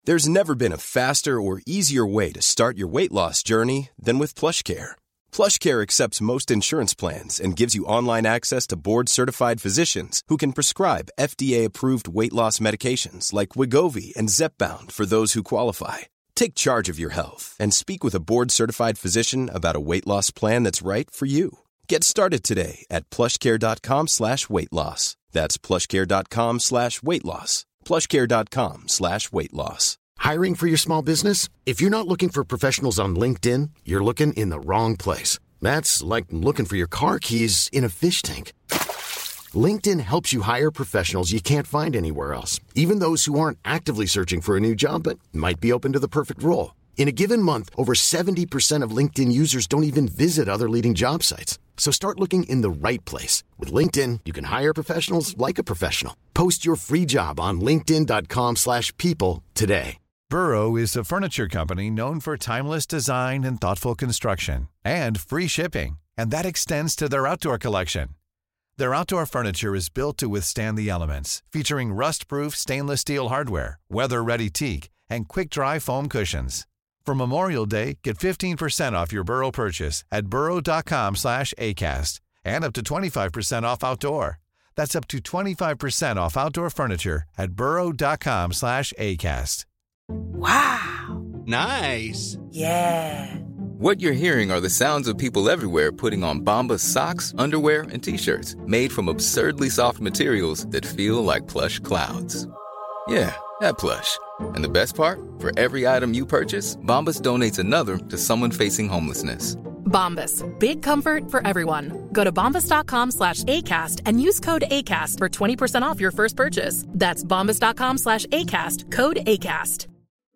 There's never been a faster or easier way to start your weight loss journey than with PlushCare. PlushCare accepts most insurance plans and gives you online access to board-certified physicians who can prescribe FDA-approved weight loss medications like Wegovy and Zepbound for those who qualify. Take charge of your health and speak with a board-certified physician about a weight loss plan that's right for you. Get started today at plushcare.com/weight loss. That's plushcare.com/weight loss. plushcare.com/weight loss. Hiring for your small business? If you're not looking for professionals on LinkedIn, you're looking in the wrong place. That's like looking for your car keys in a fish tank. LinkedIn helps you hire professionals you can't find anywhere else, even those who aren't actively searching for a new job but might be open to the perfect role. In a given month, over 70% of LinkedIn users don't even visit other leading job sites. So start looking in the right place. With LinkedIn, you can hire professionals like a professional. Post your free job on linkedin.com/people today. Burrow is a furniture company known for timeless design and thoughtful construction and free shipping, and that extends to their outdoor collection. Their outdoor furniture is built to withstand the elements, featuring rust-proof stainless steel hardware, weather-ready teak, and quick-dry foam cushions. For Memorial Day, get 15% off your Burrow purchase at burrow.com/acast and up to 25% off outdoor. That's up to 25% off outdoor furniture at burrow.com/acast. Wow. Nice. Yeah. What you're hearing are the sounds of people everywhere putting on Bombas socks, underwear, and T-shirts made from absurdly soft materials that feel like plush clouds. Yeah, that plush. And the best part? For every item you purchase, Bombas donates another to someone facing homelessness. Bombas. Big comfort for everyone. Go to bombas.com/ACAST and use code ACAST for 20% off your first purchase. That's bombas.com/ACAST. Code ACAST.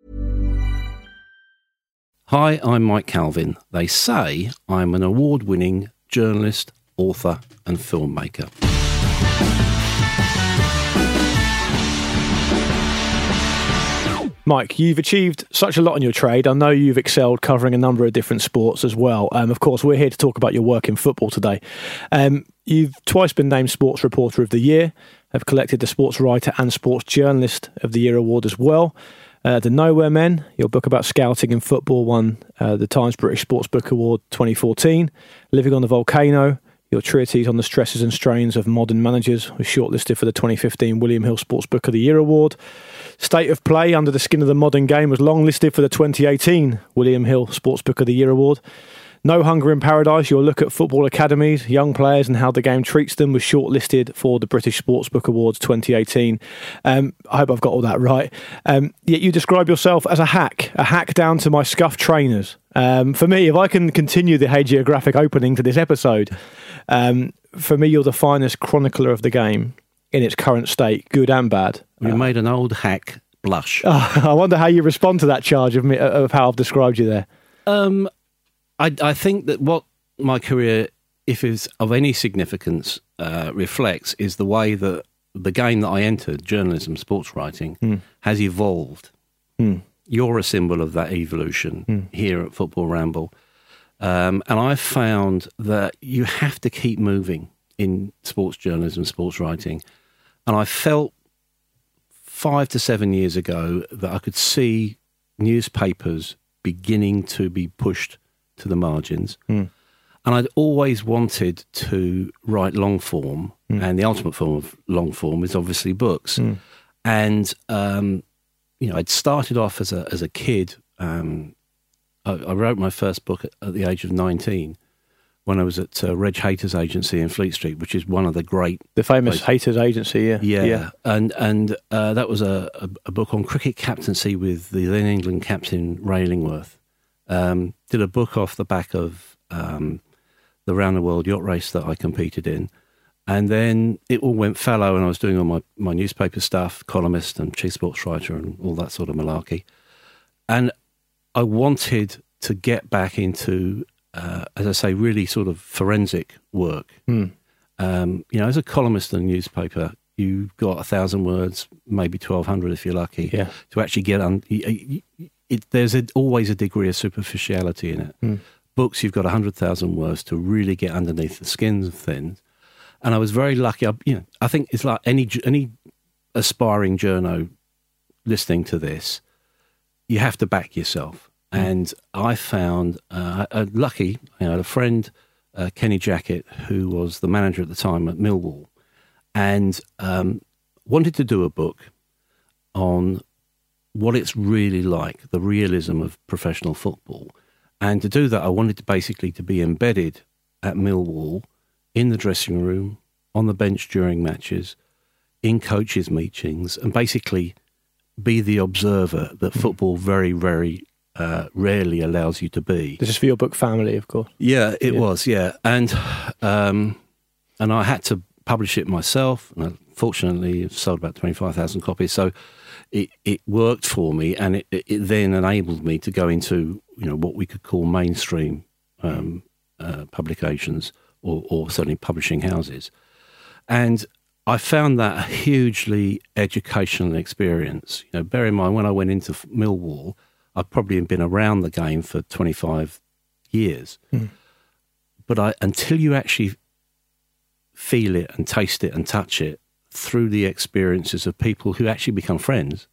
Hi, I'm Mike Calvin. They say I'm an award-winning journalist, author and filmmaker. Mike, you've achieved such a lot in your trade. I know you've excelled covering a number of different sports as well. Of course, we're here to talk about your work in football today. You've twice been named Sports Reporter of the Year, have collected the Sports Writer and Sports Journalist of the Year award as well. The Nowhere Men, your book about scouting in football, won the Times British Sports Book Award 2014. Living on the Volcano, your treatise on the stresses and strains of modern managers, was shortlisted for the 2015 William Hill Sports Book of the Year award. State of Play, Under the Skin of the Modern Game, was longlisted for the 2018 William Hill Sports Book of the Year award. No Hunger in Paradise, your look at football academies, young players and how the game treats them, was shortlisted for the British Sports Book Awards 2018. I hope I've got all that right. Yet you describe yourself as a hack down to my scuffed trainers. For me, if I can continue the hagiographic opening to this episode, for me, you're the finest chronicler of the game in its current state, good and bad. You made an old hack blush. I wonder how you respond to that charge of how I've described you there. I think that what my career, if it's of any significance, reflects is the way that the game that I entered, journalism, sports writing, has evolved. You're a symbol of that evolution here at Football Ramble. And I've found that you have to keep moving in sports journalism, sports writing. And I felt 5 to 7 years ago that I could see newspapers beginning to be pushed to the margins. And I'd always wanted to write long form, and the ultimate form of long form is obviously books. And, I'd started off as a kid. I wrote my first book at the age of 19 when I was at Reg Hayter's agency in Fleet Street, which is one of the great... The famous Hayter's agency, yeah. And that was a book on cricket captaincy with the then England captain Ray Illingworth. Did a book off the back of the Round the World yacht race that I competed in. And then it all went fallow, and I was doing all my newspaper stuff, columnist and chief sports writer and all that sort of malarkey. And I wanted to get back into, as I say, really sort of forensic work. As a columnist in a newspaper, you've got 1,000 words, maybe 1,200 if you're lucky, to actually get on. There's always a degree of superficiality in it. Books, you've got 100,000 words to really get underneath the skin of things. And I was very lucky. I think it's like any aspiring journo listening to this. you have to back yourself. And I found, lucky, I had a friend, Kenny Jackett, who was the manager at the time at Millwall, and wanted to do a book on what it's really like, the realism of professional football. And to do that, I wanted to basically to be embedded at Millwall, in the dressing room, on the bench during matches, in coaches' meetings, and basically be the observer that football very, very rarely allows you to be. This is for your book Family, of course. Yeah, it was, yeah. And I had to publish it myself. And fortunately, it sold about 25,000 copies. So it worked for me, and it then enabled me to go into, what we could call mainstream publications or certainly publishing houses. And I found that a hugely educational experience. Bear in mind, when I went into Millwall, I'd probably been around the game for 25 years. But until you actually feel it and taste it and touch it through the experiences of people who actually become friends,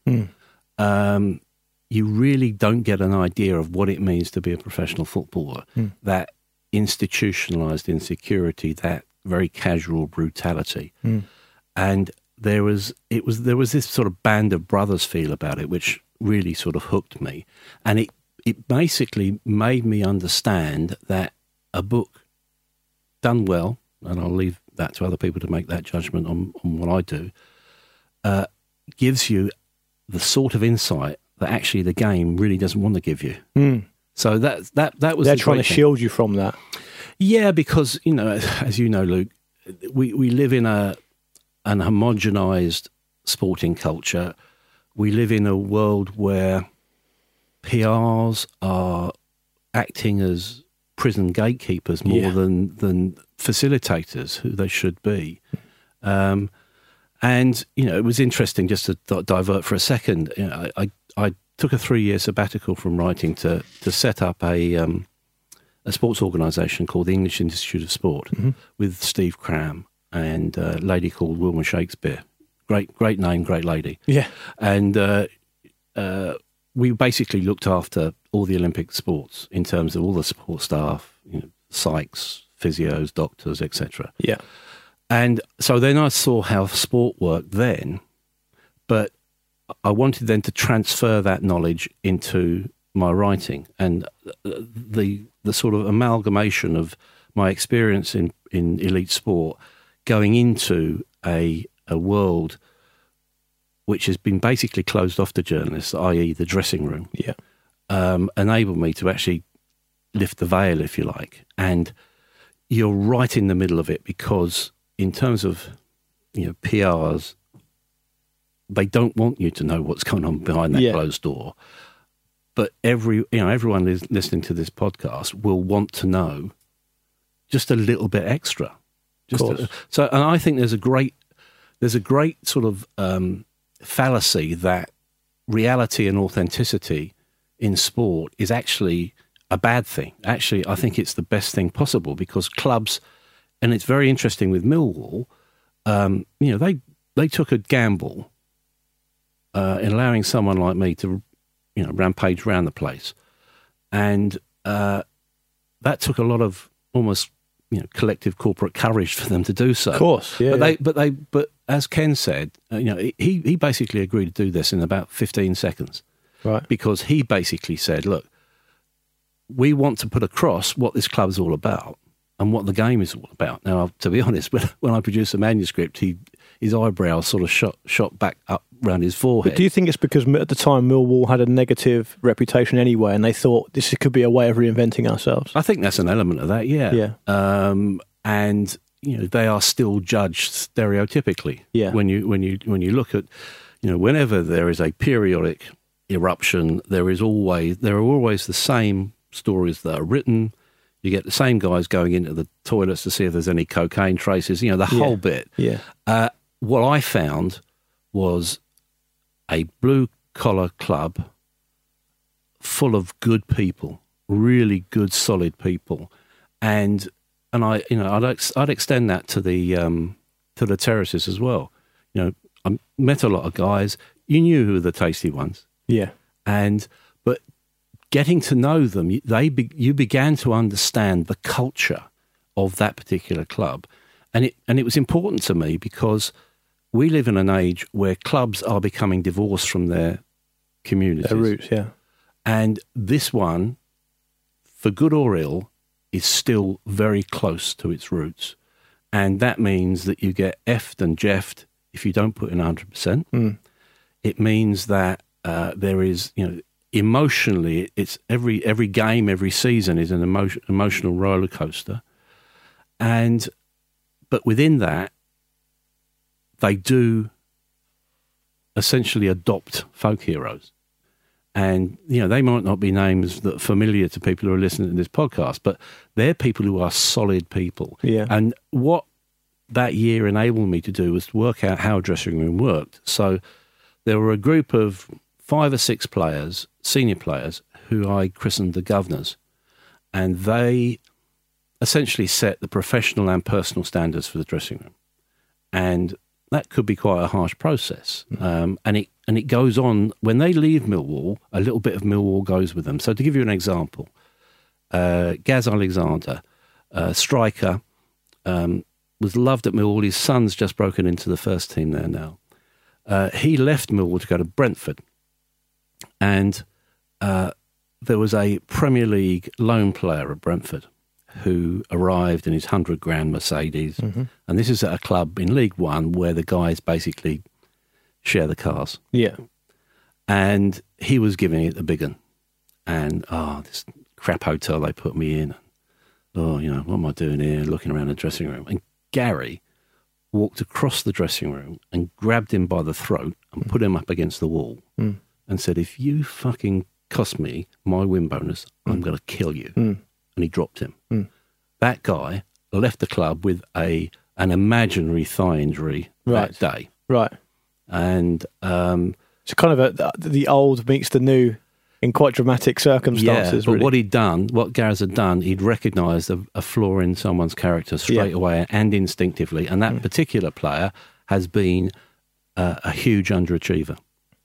you really don't get an idea of what it means to be a professional footballer. That institutionalized insecurity, that very casual brutality. And there was this sort of band of brothers feel about it, which really sort of hooked me. And it basically made me understand that a book done well, and I'll leave that to other people to make that judgment on what I do, gives you the sort of insight that actually the game really doesn't want to give you. So that was... They're trying to shield you from that. Yeah, because, as you know, Luke, we live in an homogenized sporting culture. We live in a world where PRs are acting as prison gatekeepers more than facilitators, who they should be. And, it was interesting, just to divert for a second, I took a 3-year sabbatical from writing to set up a sports organisation called the English Institute of Sport with Steve Cram and a lady called Wilma Shakespeare. Great name, great lady. Yeah. And we basically looked after all the Olympic sports in terms of all the support staff, psychs, physios, doctors, etc. Yeah. And so then I saw how sport worked then, but I wanted then to transfer that knowledge into my writing, and the sort of amalgamation of my experience in elite sport going into a world which has been basically closed off to journalists, i.e. the dressing room, enabled me to actually lift the veil, if you like. And you're right in the middle of it, because in terms of PRs, they don't want you to know what's going on behind that closed door. But everyone listening to this podcast will want to know just a little bit extra. And I think there's a great sort of fallacy that reality and authenticity in sport is actually a bad thing. Actually, I think it's the best thing possible, because clubs, and it's very interesting with Millwall, they took a gamble in allowing someone like me to rampage around the place, and that took a lot of almost collective corporate courage for them to do so. Of course, yeah. But as Ken said, he basically agreed to do this in about 15 seconds, right? Because he basically said, "Look, we want to put across what this club's all about and what the game is all about." Now, to be honest, when I produced a manuscript, his eyebrows sort of shot back up around his forehead. But do you think it's because at the time Millwall had a negative reputation anyway, and they thought this could be a way of reinventing ourselves? I think that's an element of that, yeah. And they are still judged stereotypically. Yeah. When you look at, whenever there is a periodic eruption, there are always the same stories that are written. You get the same guys going into the toilets to see if there's any cocaine traces. The whole bit. Yeah. What I found was a blue-collar club full of good people, really good, solid people, and I'd extend that to the terraces as well. I met a lot of guys. You knew who were the tasty ones, yeah, But getting to know them, you began to understand the culture of that particular club. And it was important to me because we live in an age where clubs are becoming divorced from their communities. Their roots, yeah. And this one, for good or ill, is still very close to its roots. And that means that you get effed and jeffed if you don't put in 100%. It means that there is, emotionally, it's every game, every season is an emotional roller coaster. But within that, they do essentially adopt folk heroes. And, they might not be names that are familiar to people who are listening to this podcast, but they're people who are solid people. Yeah. And what that year enabled me to do was to work out how a dressing room worked. So there were a group of 5 or 6 players, senior players, who I christened the governors. And they essentially set the professional and personal standards for the dressing room. And that could be quite a harsh process. And it goes on. When they leave Millwall, a little bit of Millwall goes with them. So to give you an example, Gaz Alexander, striker, was loved at Millwall. His son's just broken into the first team there now. He left Millwall to go to Brentford. And there was a Premier League loan player at Brentford who arrived in his 100 grand Mercedes. And this is at a club in League One where the guys basically share the cars. Yeah. And he was giving it the big one. And, this crap hotel they put me in. What am I doing here? Looking around the dressing room. And Gary walked across the dressing room and grabbed him by the throat and put him up against the wall and said, if you fucking cost me my win bonus, I'm going to kill you. And he dropped him. That guy left the club with an imaginary thigh injury that day. Right. And so kind of the old meets the new in quite dramatic circumstances. Yeah, but really. what Gareth had done, he'd recognised a flaw in someone's character straight away and instinctively. And that particular player has been a huge underachiever.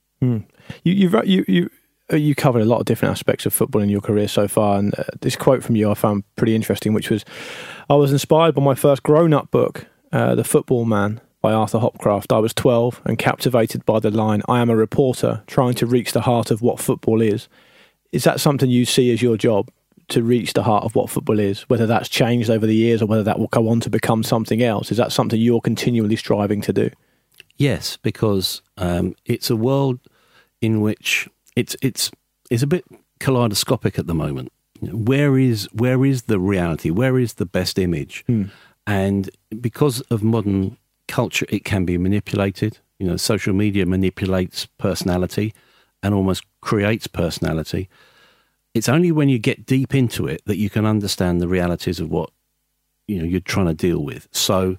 You covered a lot of different aspects of football in your career so far, and this quote from you I found pretty interesting, which was, I was inspired by my first grown-up book, The Football Man, by Arthur Hopcroft. I was 12 and captivated by the line, I am a reporter trying to reach the heart of what football is. Is that something you see as your job, to reach the heart of what football is, whether that's changed over the years or whether that will go on to become something else? Is that something you're continually striving to do? Yes, because it's a world in which it's a bit kaleidoscopic at the moment. Where is the reality? Where is the best image? And because of modern culture, it can be manipulated. Social media manipulates personality and almost creates personality. It's only when you get deep into it that you can understand the realities of what you're trying to deal with. So,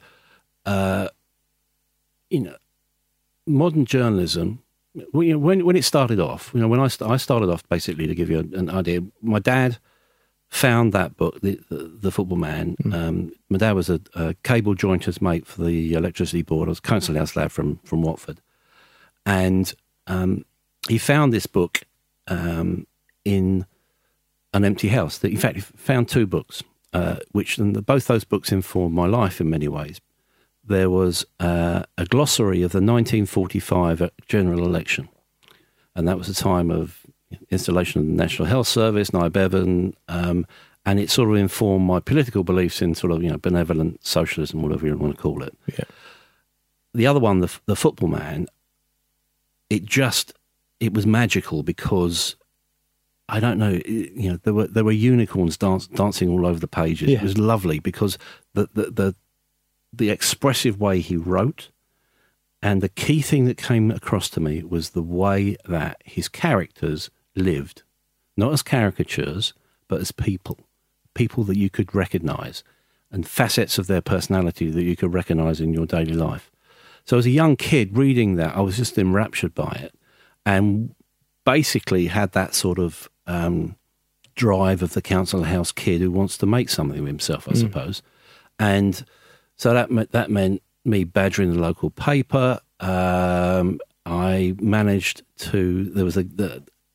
modern journalism. When it started off, when I started off, basically, to give you an idea, my dad found that book, the Football Man. My dad was a cable jointer's mate for the electricity board. I was a council house lad from Watford, and he found this book in an empty house. In fact, he found 2 books, both those books informed my life in many ways. There was a glossary of the 1945 general election. And that was the time of installation of the National Health Service, Nye Bevan, and it sort of informed my political beliefs in sort of, benevolent socialism, whatever you want to call it. Yeah. The other one, the Football Man, it was magical because, I don't know, there were unicorns dancing all over the pages. Yeah. It was lovely because the expressive way he wrote, and the key thing that came across to me was the way that his characters lived, not as caricatures, but as people that you could recognise, and facets of their personality that you could recognise in your daily life. So as a young kid reading that, I was just enraptured by it, and basically had that sort of drive of the council house kid who wants to make something of himself, I suppose. And so that meant me badgering the local paper. I managed to. There was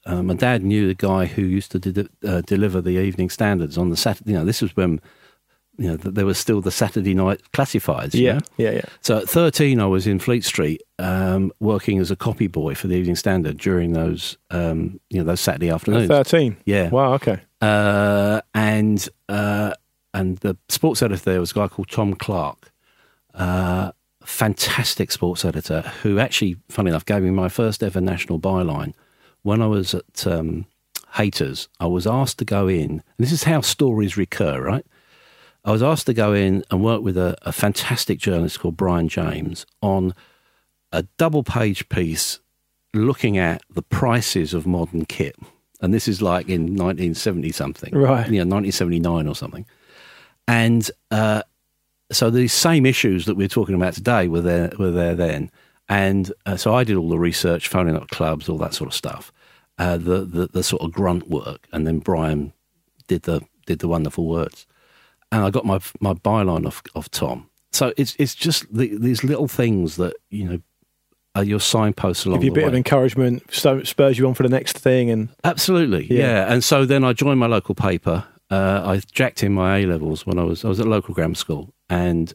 my dad knew the guy who used to deliver the Evening Standards on the Saturday. This was when there was still the Saturday night classifieds. Yeah. So at 13, I was in Fleet Street working as a copy boy for the Evening Standard during those those Saturday afternoons. At 13. Yeah. Wow. Okay. And the sports editor there was a guy called Tom Clark, fantastic sports editor, who actually, funny enough, gave me my first ever national byline. When I was at Haters, I was asked to go in, and this is how stories recur, right? I was asked to go in and work with a fantastic journalist called Brian James on a double-page piece looking at the prices of modern kit. And this is like in 1970-something. Right. 1979 or something. And so these same issues that we're talking about today were there then. And so I did all the research, phoning up clubs, all that sort of stuff, the sort of grunt work, and then Brian did the wonderful words. And I got my byline of Tom. So it's just these little things that are your signposts along the way. Give you a bit of encouragement, spurs you on for the next thing, and absolutely, yeah. And so then I joined my local paper. I jacked in my A-levels when I was at local grammar school, and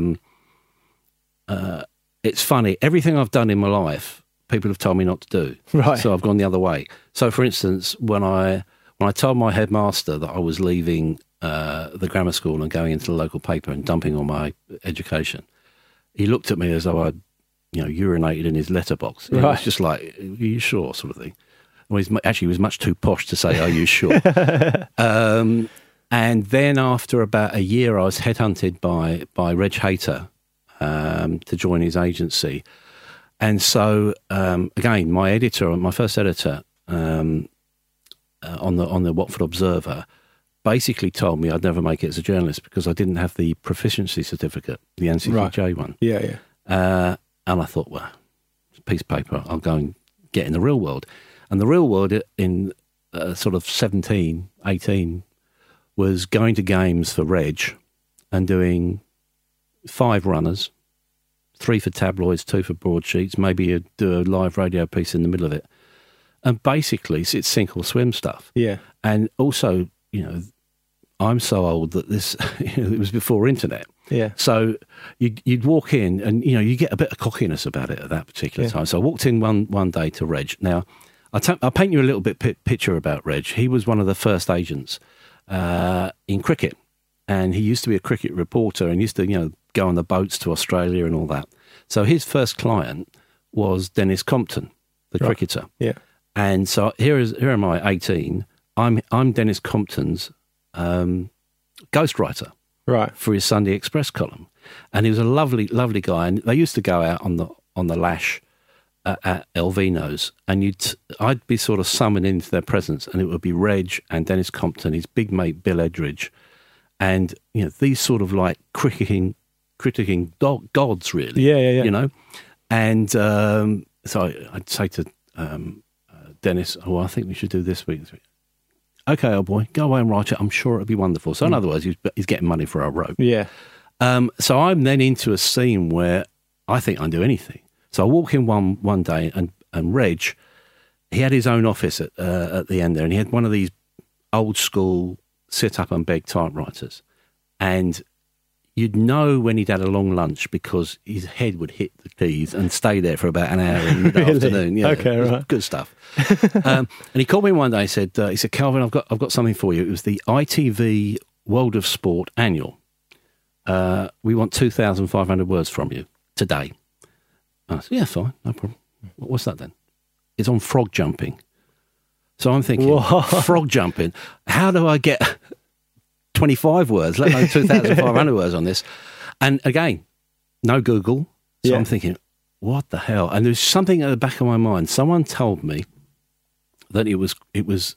it's funny. Everything I've done in my life, people have told me not to do. Right. So I've gone the other way. So, for instance, when I told my headmaster that I was leaving the grammar school and going into the local paper and dumping all my education, he looked at me as though I'd urinated in his letterbox. It was just like, are you sure, sort of thing. Well, he was much too posh to say, are you sure? And then after about a year, I was headhunted by Reg Hayter to join his agency. And so, again, my first editor on the Watford Observer basically told me I'd never make it as a journalist because I didn't have the proficiency certificate, the NCCJ one. Yeah. And I thought, well, it's a piece of paper, I'll go and get in the real world. And the real world in sort of 17, 18 was going to games for Reg and doing 5 runners, 3 for tabloids, 2 for broadsheets, maybe you'd do a live radio piece in the middle of it. And basically, it's sink or swim stuff. Yeah. And also, I'm so old that this, it was before internet. Yeah. So you'd walk in and, you get a bit of cockiness about it at that particular time. So I walked in one day to Reg. Now, I'll paint you a little bit picture about Reg. He was one of the first agents in cricket. And he used to be a cricket reporter and used to, go on the boats to Australia and all that. So his first client was Dennis Compton, the cricketer. Yeah. And so here am I, 18. I'm Dennis Compton's ghostwriter, right, for his Sunday Express column, and he was a lovely, lovely guy. And they used to go out on the lash at Elvino's, and I'd be sort of summoned into their presence, and it would be Reg and Dennis Compton, his big mate Bill Edridge, and these sort of like cricketing gods, really. Yeah. And so I'd say to Dennis, "Oh, I think we should do this week." Okay, old boy, go away and write it. I'm sure it'll be wonderful. So in other words, he's getting money for our rope. Yeah. So I'm then into a scene where I think I can do anything. So I walk in one day and Reg, he had his own office at the end there, and he had one of these old school sit up and beg typewriters. And you'd know when he'd had a long lunch because his head would hit the keys and stay there for about an hour in the afternoon. Yeah, okay, right. Good stuff. And he called me one day and said, Calvin, I've got something for you. It was the ITV World of Sport annual. We want 2,500 words from you today. And I said, yeah, fine, no problem. What's that then? It's on frog jumping. So I'm thinking, frog jumping, how do I get 25 words, let alone 2,500 words on this? And again, no Google. So I'm thinking, what the hell? And there's something at the back of my mind. Someone told me that it was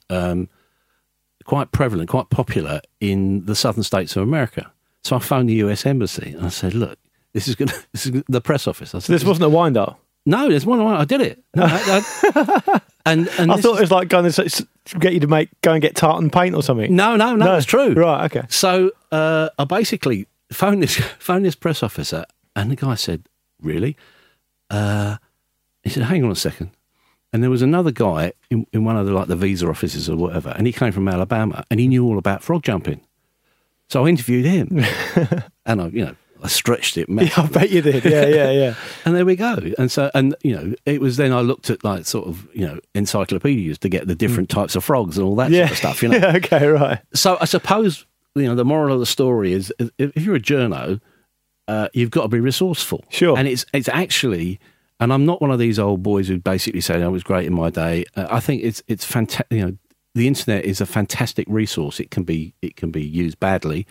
quite prevalent, quite popular in the southern states of America. So I phoned the US Embassy and I said, look, this is the press office. I said, this wasn't a wind-up? No, there's one. I did it. And I thought it was like going to get you to go and get tartan paint or something. No, it's true. Right, okay. So I basically phoned this press officer, and the guy said, "Really?" He said, "Hang on a second. And there was another guy in one of the visa offices or whatever, and he came from Alabama, and he knew all about frog jumping. So I interviewed him, and I stretched it. Yeah, I bet you did. Yeah. And there we go. And so, it was then I looked at encyclopedias to get the different types of frogs and all that sort of stuff. Yeah, okay, right. So I suppose the moral of the story is if you're a journo, you've got to be resourceful. Sure. And it's actually, and I'm not one of these old boys who basically say, "I was great in my day." I think it's fantastic. The internet is a fantastic resource. It can be used badly.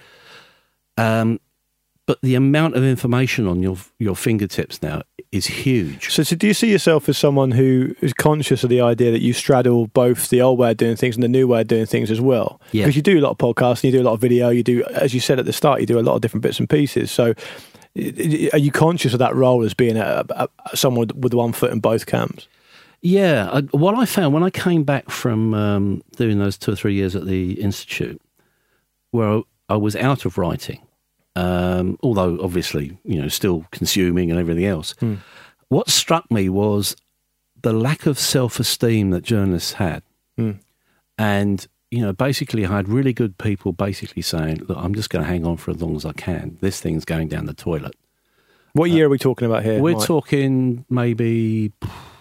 But the amount of information on your fingertips now is huge. So do you see yourself as someone who is conscious of the idea that you straddle both the old way of doing things and the new way of doing things as well? Yeah. Because you do a lot of podcasts and you do a lot of video. You do, as you said at the start, you do a lot of different bits and pieces. So are you conscious of that role as being someone with one foot in both camps? Yeah. What I found when I came back from doing those 2 or 3 years at the Institute, where I was out of writing, although obviously, still consuming and everything else. What struck me was the lack of self-esteem that journalists had. And, basically I had really good people basically saying, look, I'm just going to hang on for as long as I can. This thing's going down the toilet. What year are we talking about here? We're Mike? talking maybe,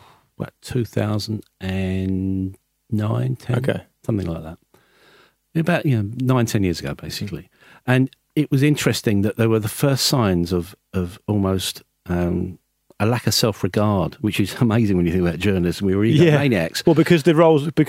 2009, 10? Okay. Something like that. About, 9-10 years ago, basically. And it was interesting that there were the first signs of almost a lack of self-regard, which is amazing when you think about journalism. We were egomaniacs. Well, because the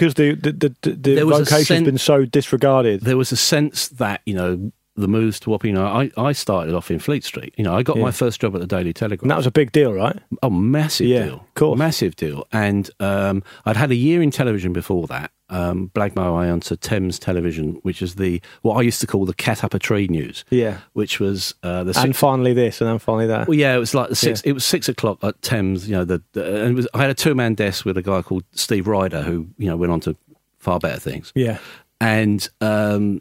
vocation's been so disregarded. There was a sense that, the moves to Wapping, I started off in Fleet Street. I got my first job at the Daily Telegraph. And that was a big deal, right? Oh, massive deal. Of course. Massive deal. And I'd had a year in television before that, blagged my way onto Thames Television, which is what I used to call the cat up a tree news. Yeah. Which was and finally this, and then finally that. Well, yeah, it was like it was 6 o'clock at Thames, and I had a 2-man desk with a guy called Steve Ryder, who, went on to far better things. Yeah. And, so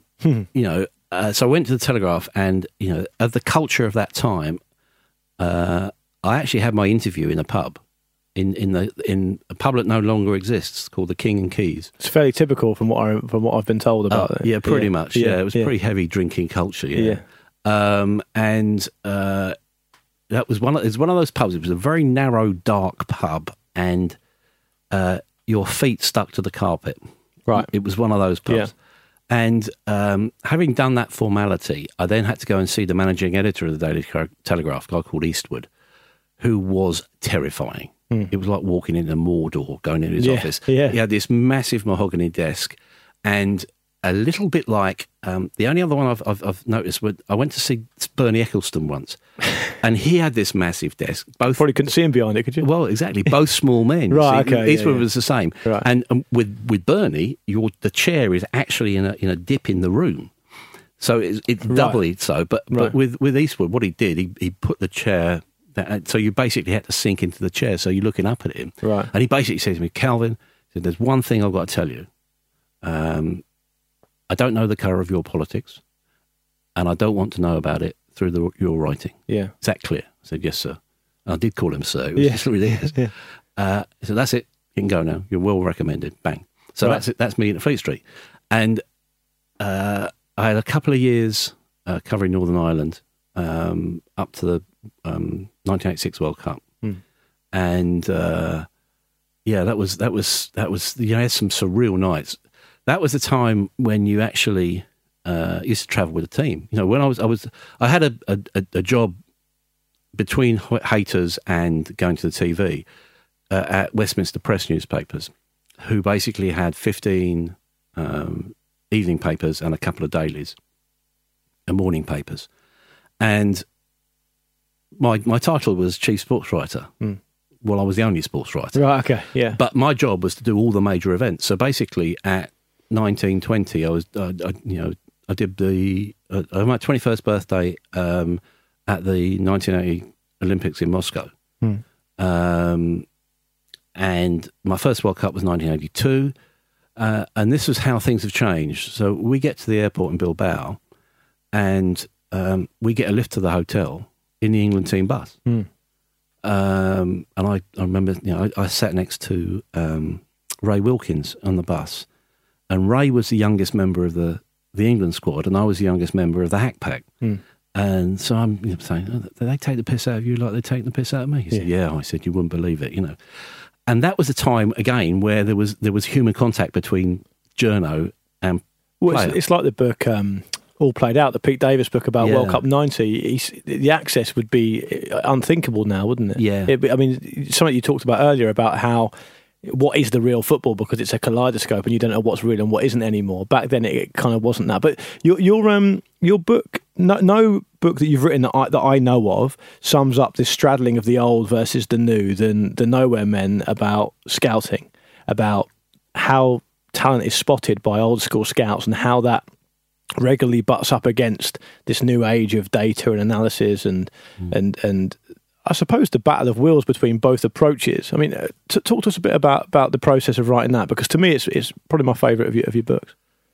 I went to the Telegraph, and, of the culture of that time, I actually had my interview in a pub. In a pub that no longer exists, called the King and Keys. It's fairly typical from what I've been told about it. Yeah, pretty much. Yeah, it was pretty heavy drinking culture. Yeah, and that was one of those pubs. It was a very narrow, dark pub, and your feet stuck to the carpet. Right. It was one of those pubs. Yeah. And having done that formality, I then had to go and see the managing editor of the Daily Telegraph, a guy called Eastwood, who was terrifying. It was like walking into Mordor, going into his office. Yeah. He had this massive mahogany desk, and a little bit like the only other one I've noticed. I went to see Bernie Ecclestone once, and he had this massive desk. Both probably couldn't see him behind it, could you? Well, exactly. Both small men. Right. See, Okay. Eastwood was the same. Right. And with Bernie, the chair is actually in a dip in the room, so it's doubly so. But with Eastwood, what he did, he put the chair. So you basically had to sink into the chair, so you're looking up at him. Right. And he basically said to me, Calvin, he said, there's one thing I've got to tell you. I don't know the colour of your politics, and I don't want to know about it through your writing. Yeah. Is that clear? I said, yes, sir. And I did call him sir. It was just ridiculous. Yeah. So that's it. You can go now. You're well recommended. Bang. So that's it. That's me at Fleet Street. And I had a couple of years covering Northern Ireland up to the 1986 World Cup, and that was I had some surreal nights. That was the time when you actually used to travel with a team. When I had a job between haters and going to the TV at Westminster Press newspapers, who basically had 15 evening papers and a couple of dailies and morning papers, and my title was chief sports writer. Well, I was the only sports writer. Right. Okay. Yeah. But my job was to do all the major events. So basically, at 1920, I did my 21st birthday at the 1980 Olympics in Moscow, and my first World Cup was 1982. And this was how things have changed. So we get to the airport in Bilbao, and we get a lift to the hotel in the England team bus. and I remember, I sat next to Ray Wilkins on the bus, and Ray was the youngest member of the England squad, and I was the youngest member of the Hack Pack. And so I'm saying, do they take the piss out of you like they're taking the piss out of me? He said, yeah. I said, you wouldn't believe it, And that was a time, again, where there was human contact between journo and player. It's like the book All Played Out, the Pete Davis book about World Cup 90. The access would be unthinkable now, wouldn't it? Yeah. Something you talked about earlier about how what is the real football, because it's a kaleidoscope and you don't know what's real and what isn't anymore. Back then it kind of wasn't that. But your book, no book that you've written that I know of sums up this straddling of the old versus the new, the Nowhere Men, about scouting, about how talent is spotted by old school scouts and how that regularly butts up against this new age of data and analysis and I suppose the battle of wills between both approaches. I mean, talk to us a bit about the process of writing that, because to me it's probably my favourite of your books.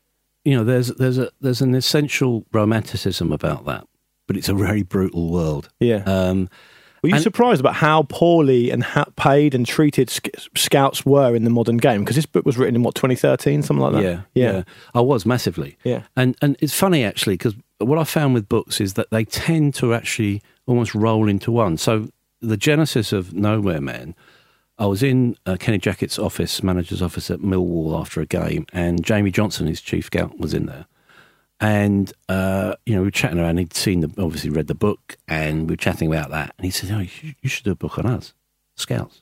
There's an essential romanticism about that, but it's a very brutal world. Yeah. Were you surprised about how poorly and paid and treated scouts were in the modern game? Because this book was written in 2013, something like that. Yeah. I was massively. Yeah. And it's funny actually, because what I found with books is that they tend to actually almost roll into one. So the genesis of Nowhere Man, I was in Kenny Jackett's manager's office at Millwall after a game, and Jamie Johnson, his chief scout, was in there. And, we were chatting around. He'd obviously read the book, and we were chatting about that. And he said, you should do a book on us, scouts.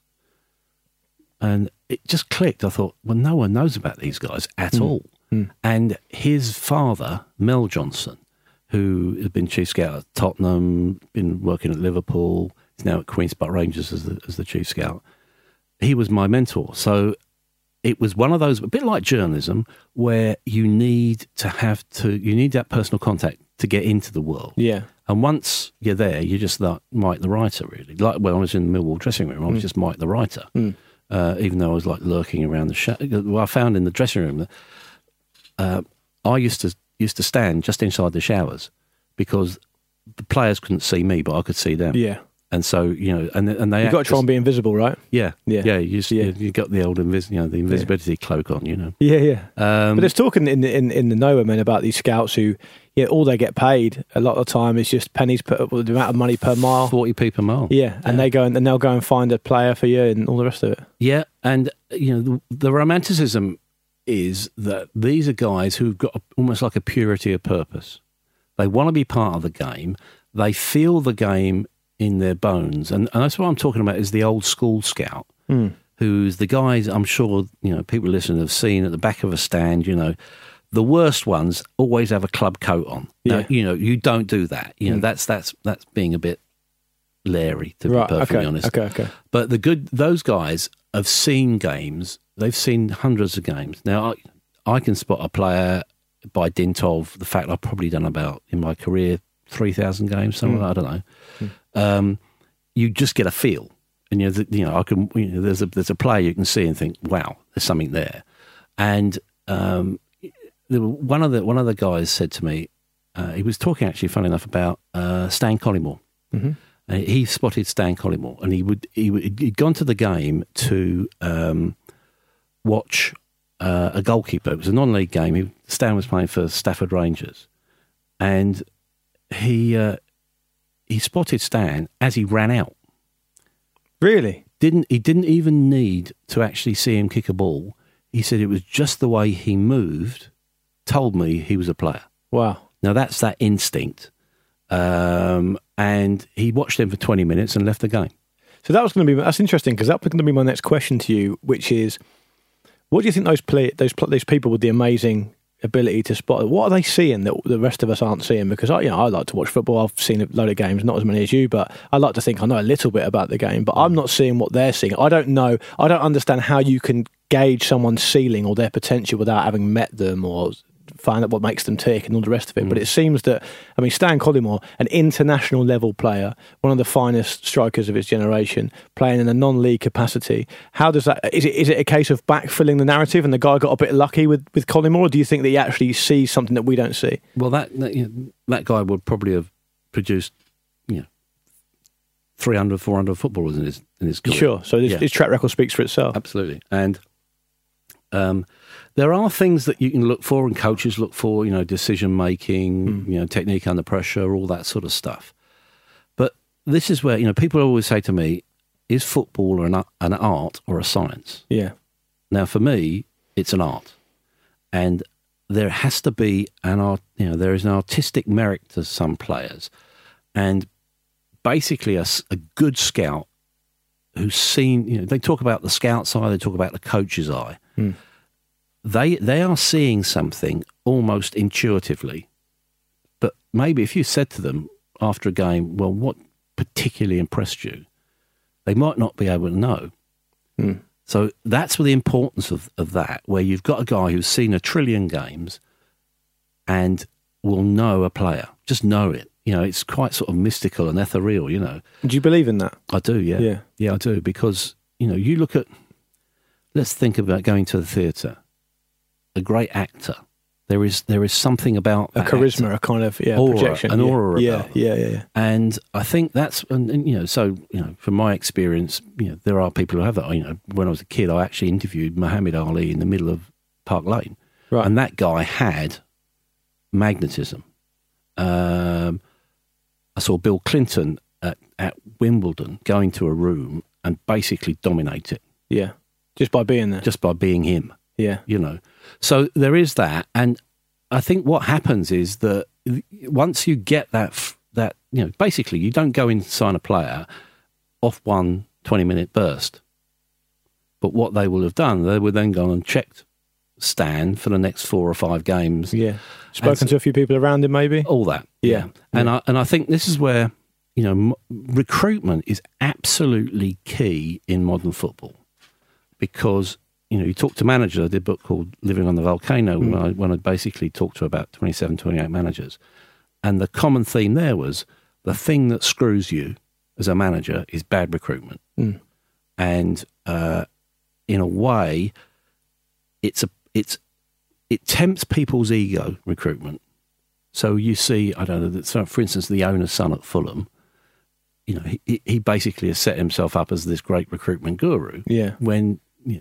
And it just clicked. I thought, well, no one knows about these guys at all. And his father, Mel Johnson, who had been chief scout at Tottenham, been working at Liverpool, he's now at Queen's Park Rangers as the chief scout. He was my mentor. So it was one of those, a bit like journalism, where you need that personal contact to get into the world. Yeah. And once you're there, you're just like Mike the writer, really. Like when I was in the Millwall dressing room, I was just Mike the writer. Even though I was like lurking around I found in the dressing room that I used to stand just inside the showers because the players couldn't see me, but I could see them. Yeah. And so, and they... You've got to try and be invisible, right? Yeah. You got the old the invisibility cloak on, Yeah. But there's talking in the Nowhere Men about these scouts who, all they get paid a lot of the time is just pennies per the amount of money per mile. 40p per mile. Yeah, and they'll go and find a player for you and all the rest of it. Yeah, and, the romanticism is that these are guys who've got almost like a purity of purpose. They want to be part of the game. They feel the game in their bones, and that's what I'm talking about, is the old school scout, who's the guys I'm sure people listening have seen at the back of a stand. The worst ones always have a club coat on. Now, you don't do that. That's being a bit leery, to be perfectly honest. Okay. But those guys have seen games. They've seen hundreds of games. Now I can spot a player by dint of the fact I've probably done about in my career 3,000 games, something I don't know. You just get a feel, and I can. There's a player you can see and think, wow, there's something there. And one of the guys said to me, he was talking actually, funny enough, about Stan Collymore. He spotted Stan Collymore, and he'd gone to the game to watch a goalkeeper. It was a non-league game. Stan was playing for Stafford Rangers, and he spotted Stan as he ran out. Really? He didn't even need to actually see him kick a ball. He said it was just the way he moved told me he was a player. Wow. Now that's that instinct. And he watched him for 20 minutes and left the game. So that's interesting, because that's going to be my next question to you, which is, what do you think those people with the amazing ability to spot, what are they seeing that the rest of us aren't seeing? Because I like to watch football. I've seen a load of games, not as many as you, but I like to think I know a little bit about the game, but I'm not seeing what they're seeing. I don't understand how you can gauge someone's ceiling or their potential without having met them or find out what makes them tick and all the rest of it. But it seems that, Stan Collymore, an international level player, one of the finest strikers of his generation, playing in a non-league capacity. How does that, is it a case of backfilling the narrative and the guy got a bit lucky with Collymore, or do you think that he actually sees something that we don't see? Well, that guy would probably have produced 300, 400 footballers in his career. Sure. So his track record speaks for itself. Absolutely. And there are things that you can look for and coaches look for, decision making, technique under pressure, all that sort of stuff. But this is where, people always say to me, is football an art or a science? Yeah. Now, for me, it's an art. And there has to be there is an artistic merit to some players. And basically a good scout who's seen, they talk about the scout's eye, they talk about the coach's eye. They are seeing something almost intuitively. But maybe if you said to them after a game, well, what particularly impressed you? They might not be able to know. So that's where the importance of that, where you've got a guy who's seen 1 trillion games and will know a player, just know it. It's quite sort of mystical and ethereal, Do you believe in that? I do, yeah. Yeah, I do, because, you look at, let's think about going to the theatre. A great actor. There is something about a charisma, actor. A kind of aura, projection. An aura about them. Yeah. And I think that's, from my experience, there are people who have that. When I was a kid, I actually interviewed Muhammad Ali in the middle of Park Lane. Right. And that guy had magnetism. I saw Bill Clinton at Wimbledon go into a room and basically dominate it. Yeah. Just by being there. Just by being him. Yeah. So there is that. And I think what happens is that once you get that, basically you don't go in and sign a player off one 20-minute burst. But what they will have done, they would then go and checked Stan for the next 4 or 5 games. Yeah. Spoken to a few people around him, maybe? All that. Yeah. And I think this is where, recruitment is absolutely key in modern football. Because, you talk to managers. I did a book called Living on the Volcano when I basically talked to about 27, 28 managers. And the common theme there was the thing that screws you as a manager is bad recruitment. And in a way, it tempts people's ego, recruitment. So you see, I don't know, so for instance, the owner's son at Fulham, he basically has set himself up as this great recruitment guru. Yeah. When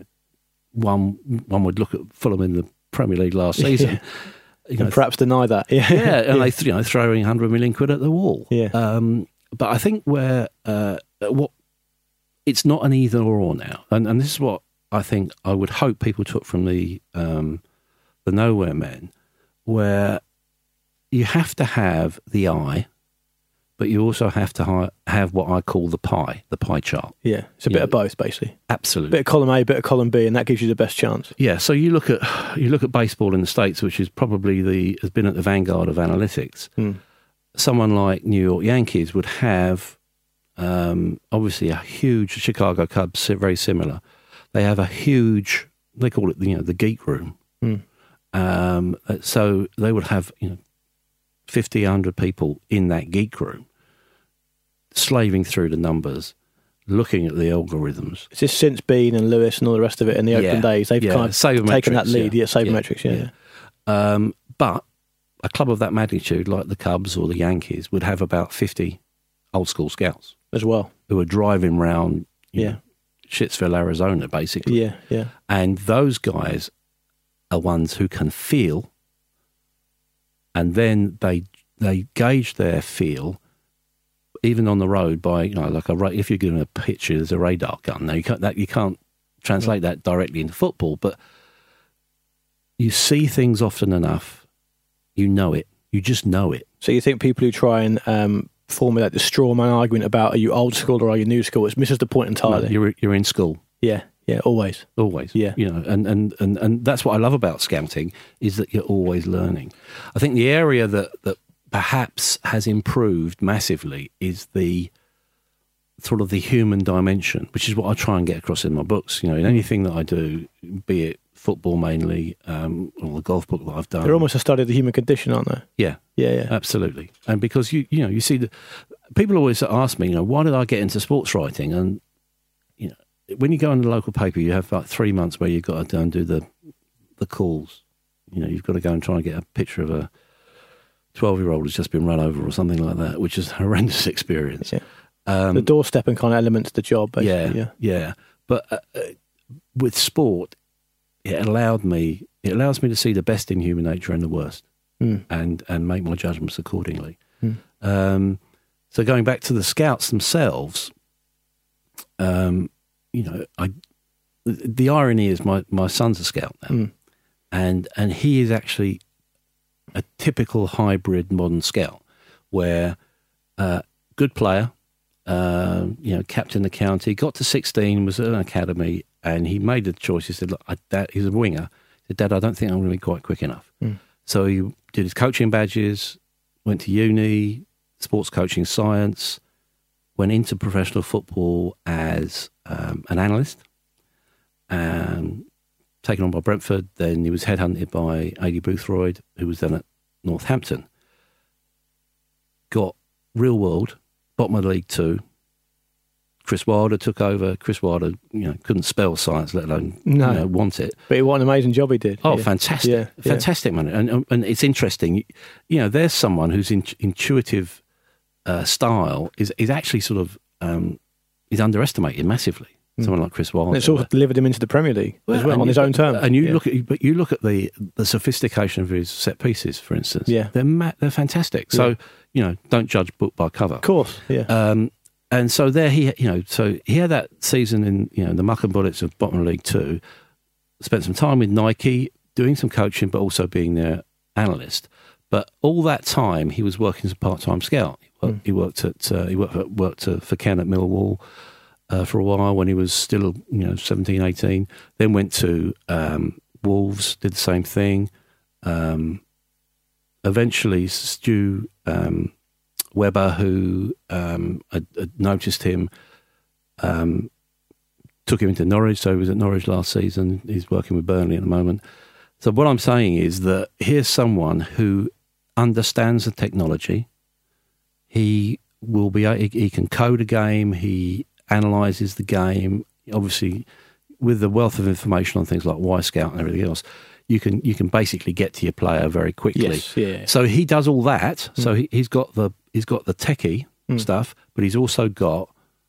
one would look at Fulham in the Premier League last season, and perhaps deny that. And they throwing 100 million quid at the wall. Yeah. But I think where it's not an either or now, and this is what I think I would hope people took from the Nowhere Men, where you have to have the eye, but you also have to have what I call the pie chart. Yeah, it's a bit of both, basically. Absolutely. Bit of column A, bit of column B, and that gives you the best chance. Yeah, so you look at baseball in the States, which is probably has been at the vanguard of analytics. Someone like New York Yankees would have obviously a huge Chicago Cubs, very similar. They have a huge, they call it the geek room. So they would have 50, 100 people in that geek room, slaving through the numbers, looking at the algorithms. It's just since Bean and Lewis and all the rest of it in the open days, they've kind of taken that lead. Sabermetrics, but a club of that magnitude, like the Cubs or the Yankees, would have about 50 old school scouts as well, who are driving around Shitsville, Arizona, basically. Yeah. And those guys are ones who can feel, and then they gauge their feel even on the road by if you're given a picture, there's a radar gun. Now you can't translate that directly into football, but you see things often enough, you know it. You just know it. So you think people who try and formulate the straw man argument about are you old school or are you new school, it misses the point entirely. No, you're in school. Yeah, always. Yeah. And that's what I love about scouting, is that you're always learning. I think the area that perhaps has improved massively is the sort of the human dimension, which is what I try and get across in my books. In anything that I do, be it football mainly, or the golf book that I've done. They're almost a study of the human condition, aren't they? Yeah. Absolutely. And because you see people always ask me, why did I get into sports writing? And when you go in the local paper, you have like 3 months where you've got to go and do the calls. You've got to go and try and get a picture of a 12-year-old who's just been run over or something like that, which is a horrendous experience. Yeah. The doorstep and kind of element to the job, basically. Yeah. But with sport, it allows me to see the best in human nature and the worst, and make my judgments accordingly. So going back to the scouts themselves, the irony is my son's a scout now, and he is actually a typical hybrid modern scout, where good player, captain the county, got to 16, was at an academy, and he made the choice. He said, "Look, he's a winger." He said, "Dad, I don't think I'm going to be quite quick enough." So he did his coaching badges, went to uni, sports coaching science, went into professional football as an analyst, taken on by Brentford. Then he was headhunted by Aidy Boothroyd, who was then at Northampton. Got real world, bottom of League Two. Chris Wilder took over. Chris Wilder, couldn't spell science, let alone want it. But what an amazing job he did. Oh, fantastic, fantastic, man! And it's interesting. There's someone whose intuitive style is actually sort of is underestimated massively. Someone like Chris Wilder. And it's also delivered him into the Premier League as well on his own terms. And you look at the sophistication of his set pieces, for instance. Yeah, they're fantastic. So don't judge book by cover. Of course. Yeah. And so there he had that season in the muck and bullets of bottom of League Two. Spent some time with Nike, doing some coaching, but also being their analyst. But all that time he was working as a part-time scout. He worked for Ken at Millwall for a while when he was still 17, 18. Then went to Wolves, did the same thing. Eventually, Stu Webber, who had noticed him, took him into Norwich. So he was at Norwich last season. He's working with Burnley at the moment. So what I'm saying is that here's someone who understands the technology. He can code a game. He analyses the game. Obviously, with the wealth of information on things like Y-Scout and everything else, you can basically get to your player very quickly. Yes, yeah. So he does all that. So he's got the techie stuff, but he's also got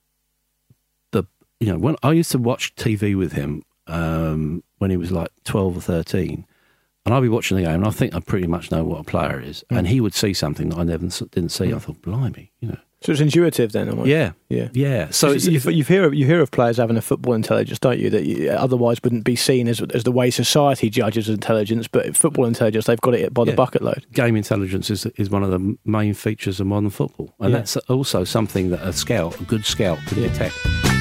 when I used to watch TV with him when he was like 12 or 13, and I'd be watching the game, and I think I pretty much know what a player is, and he would see something that I didn't see. I thought, blimey, So it's intuitive then, almost. Yeah. So you hear of players having a football intelligence, don't you? That otherwise wouldn't be seen as the way society judges intelligence, but football intelligence, they've got it by the bucket load. Game intelligence is one of the main features of modern football, and that's also something that a good scout, can detect.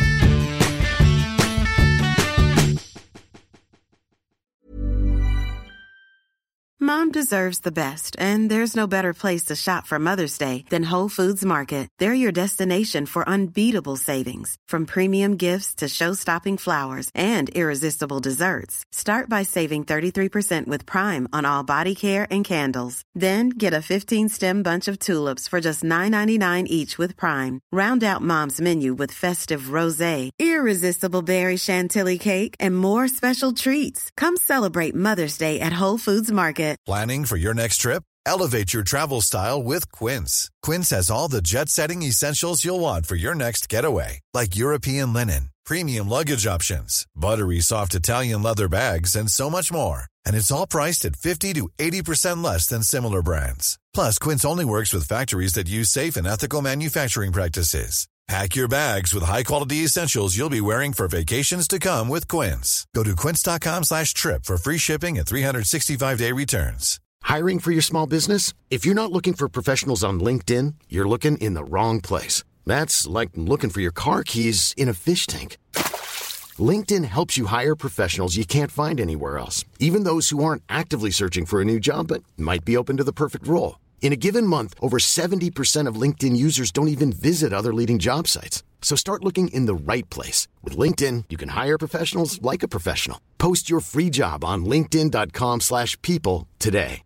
Mom deserves the best, and there's no better place to shop for Mother's Day than Whole Foods Market. They're your destination for unbeatable savings, from premium gifts to show-stopping flowers and irresistible desserts. Start by saving 33% with Prime on all body care and candles. Then get a 15-stem bunch of tulips for just $9.99 each with Prime. Round out Mom's menu with festive rosé, irresistible berry chantilly cake, and more special treats. Come celebrate Mother's Day at Whole Foods Market. Planning for your next trip? Elevate your travel style with Quince. Quince has all the jet-setting essentials you'll want for your next getaway, like European linen, premium luggage options, buttery soft Italian leather bags, and so much more. And it's all priced at 50 to 80% less than similar brands. Plus, Quince only works with factories that use safe and ethical manufacturing practices. Pack your bags with high-quality essentials you'll be wearing for vacations to come with Quince. Go to quince.com/trip for free shipping and 365-day returns. Hiring for your small business? If you're not looking for professionals on LinkedIn, you're looking in the wrong place. That's like looking for your car keys in a fish tank. LinkedIn helps you hire professionals you can't find anywhere else, even those who aren't actively searching for a new job but might be open to the perfect role. In a given month, over 70% of LinkedIn users don't even visit other leading job sites. So start looking in the right place. With LinkedIn, you can hire professionals like a professional. Post your free job on linkedin.com/people today.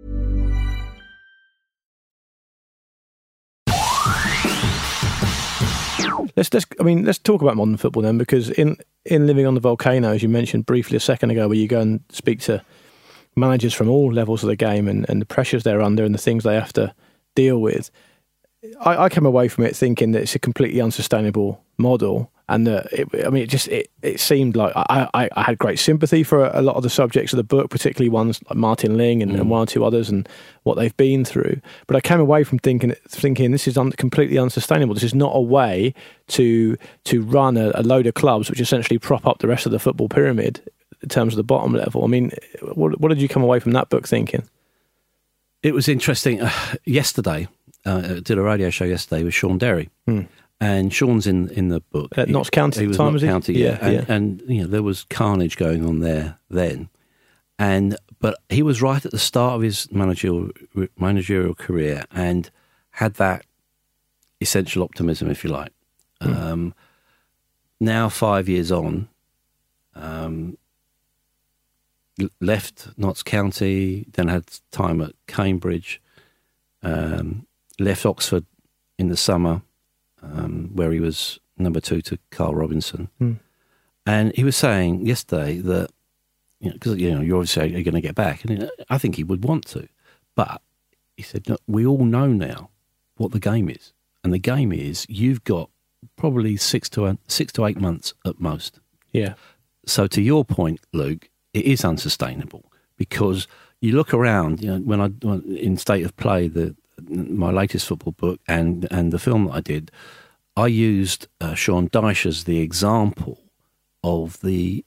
Let's talk about modern football then, because in Living on the Volcano, as you mentioned briefly a second ago, where you go and speak to managers from all levels of the game and the pressures they're under and the things they have to deal with, I came away from it thinking that it's a completely unsustainable model, and that it seemed like I had great sympathy for a lot of the subjects of the book, particularly ones like Martin Ling and one or two others, and what they've been through. But I came away from thinking this is completely unsustainable. This is not a way to run a load of clubs which essentially prop up the rest of the football pyramid in terms of the bottom level. I mean, what did you come away from that book thinking? It was interesting. Yesterday, I did a radio show yesterday with Sean Derry. And Sean's in the book. At Notts County at the time, was he? County, yeah. And there was carnage going on there then. But he was right at the start of his managerial career and had that essential optimism, if you like. Now, 5 years on, left Notts County, then had time at Cambridge, left Oxford in the summer, where he was number 2 to Carl Robinson. And he was saying yesterday that, because you're obviously going to get back, and I think he would want to, but he said, "Look, we all know now what the game is, and the game is you've got probably 6 to 8 months at most." Yeah. So to your point, Luke, it is unsustainable, because you look around. When in State of Play, my latest football book and the film that I did, I used Sean Dyche as the example of the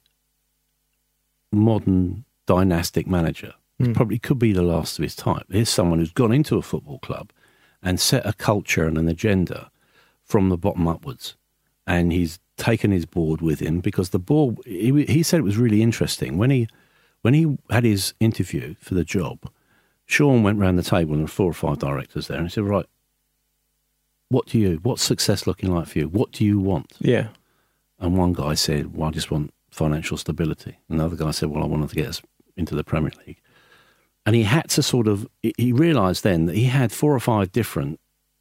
modern dynastic manager. Probably could be the last of his type. Here's someone who's gone into a football club and set a culture and an agenda from the bottom upwards, and he's taken his board with him, because the board, he said it was really interesting when he had his interview for the job. Sean went round the table and there were 4 or 5 directors there, and he said, "Right, what's success looking like for you? What do you want?" Yeah. And one guy said, "Well, I just want financial stability." Another guy said, "Well, I wanted to get us into the Premier League." And he had to he realised then that he had 4 or 5 different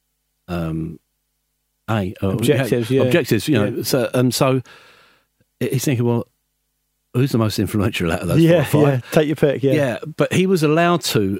objectives. Objectives, So he's thinking, well, who's the most influential out of those 4 or 5? Yeah, take your pick, Yeah, but he was allowed to,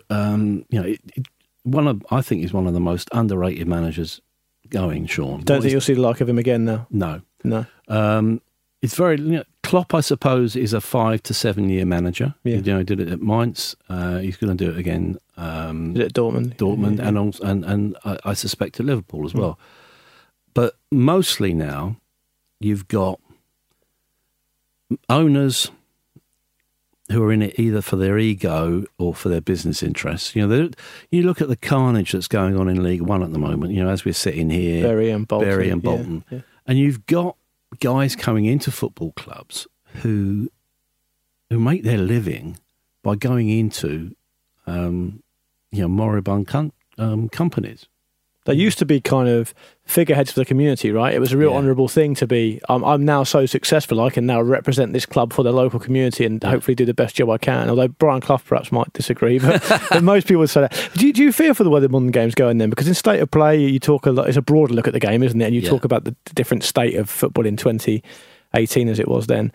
I think he's one of the most underrated managers going, Sean. Don't think you'll see the like of him again now? No. It's very, Klopp, I suppose, is a 5 to 7 year manager. Yeah. He did it at Mainz. He's going to do it again. Did it at Dortmund. Yeah. And I suspect at Liverpool as well. But mostly now, you've got owners who are in it either for their ego or for their business interests. You look at the carnage that's going on in League One at the moment, as we're sitting here. Bury and Bolton. Yeah. And you've got guys coming into football clubs who make their living by going into, moribund companies. They used to be kind of figureheads for the community, right? It was a real honourable thing to be, I'm now so successful, I can now represent this club for the local community and hopefully do the best job I can. Although Brian Clough perhaps might disagree, but most people would say that. Do you fear for the way the modern game's going then? Because in State of Play, you talk a lot, it's a broader look at the game, isn't it? And you talk about the different state of football in 2018 as it was then.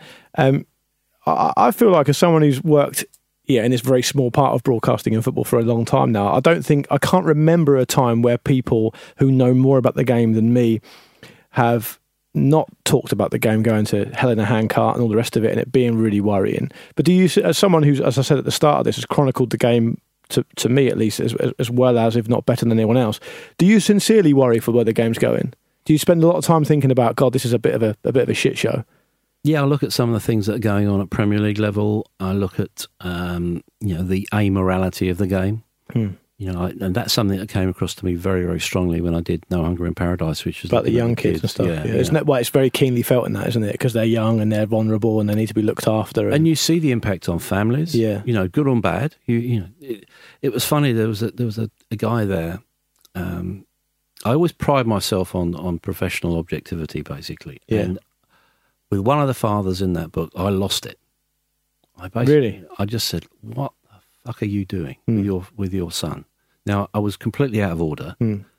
I feel like as someone who's worked in this very small part of broadcasting and football for a long time now, I can't remember a time where people who know more about the game than me have not talked about the game going to hell in a handcart and all the rest of it, and it being really worrying. But do you, as someone who's, as I said at the start of this, has chronicled the game to me at least as well as, if not better than anyone else, do you sincerely worry for where the game's going? Do you spend a lot of time thinking about, God, this is a bit of a shit show? Yeah, I look at some of the things that are going on at Premier League level. I look at the amorality of the game. And that's something that came across to me very, very strongly when I did No Hunger in Paradise, which is about the young kids and stuff. Isn't that why it's very keenly felt in that, isn't it? Because they're young and they're vulnerable and they need to be looked after. And you see the impact on families. Yeah, good or bad. It was funny. There was a guy there. I always pride myself on professional objectivity, basically. Yeah. And with one of the fathers in that book, I lost it. I just said, "What the fuck are you doing with your son?" Now I was completely out of order.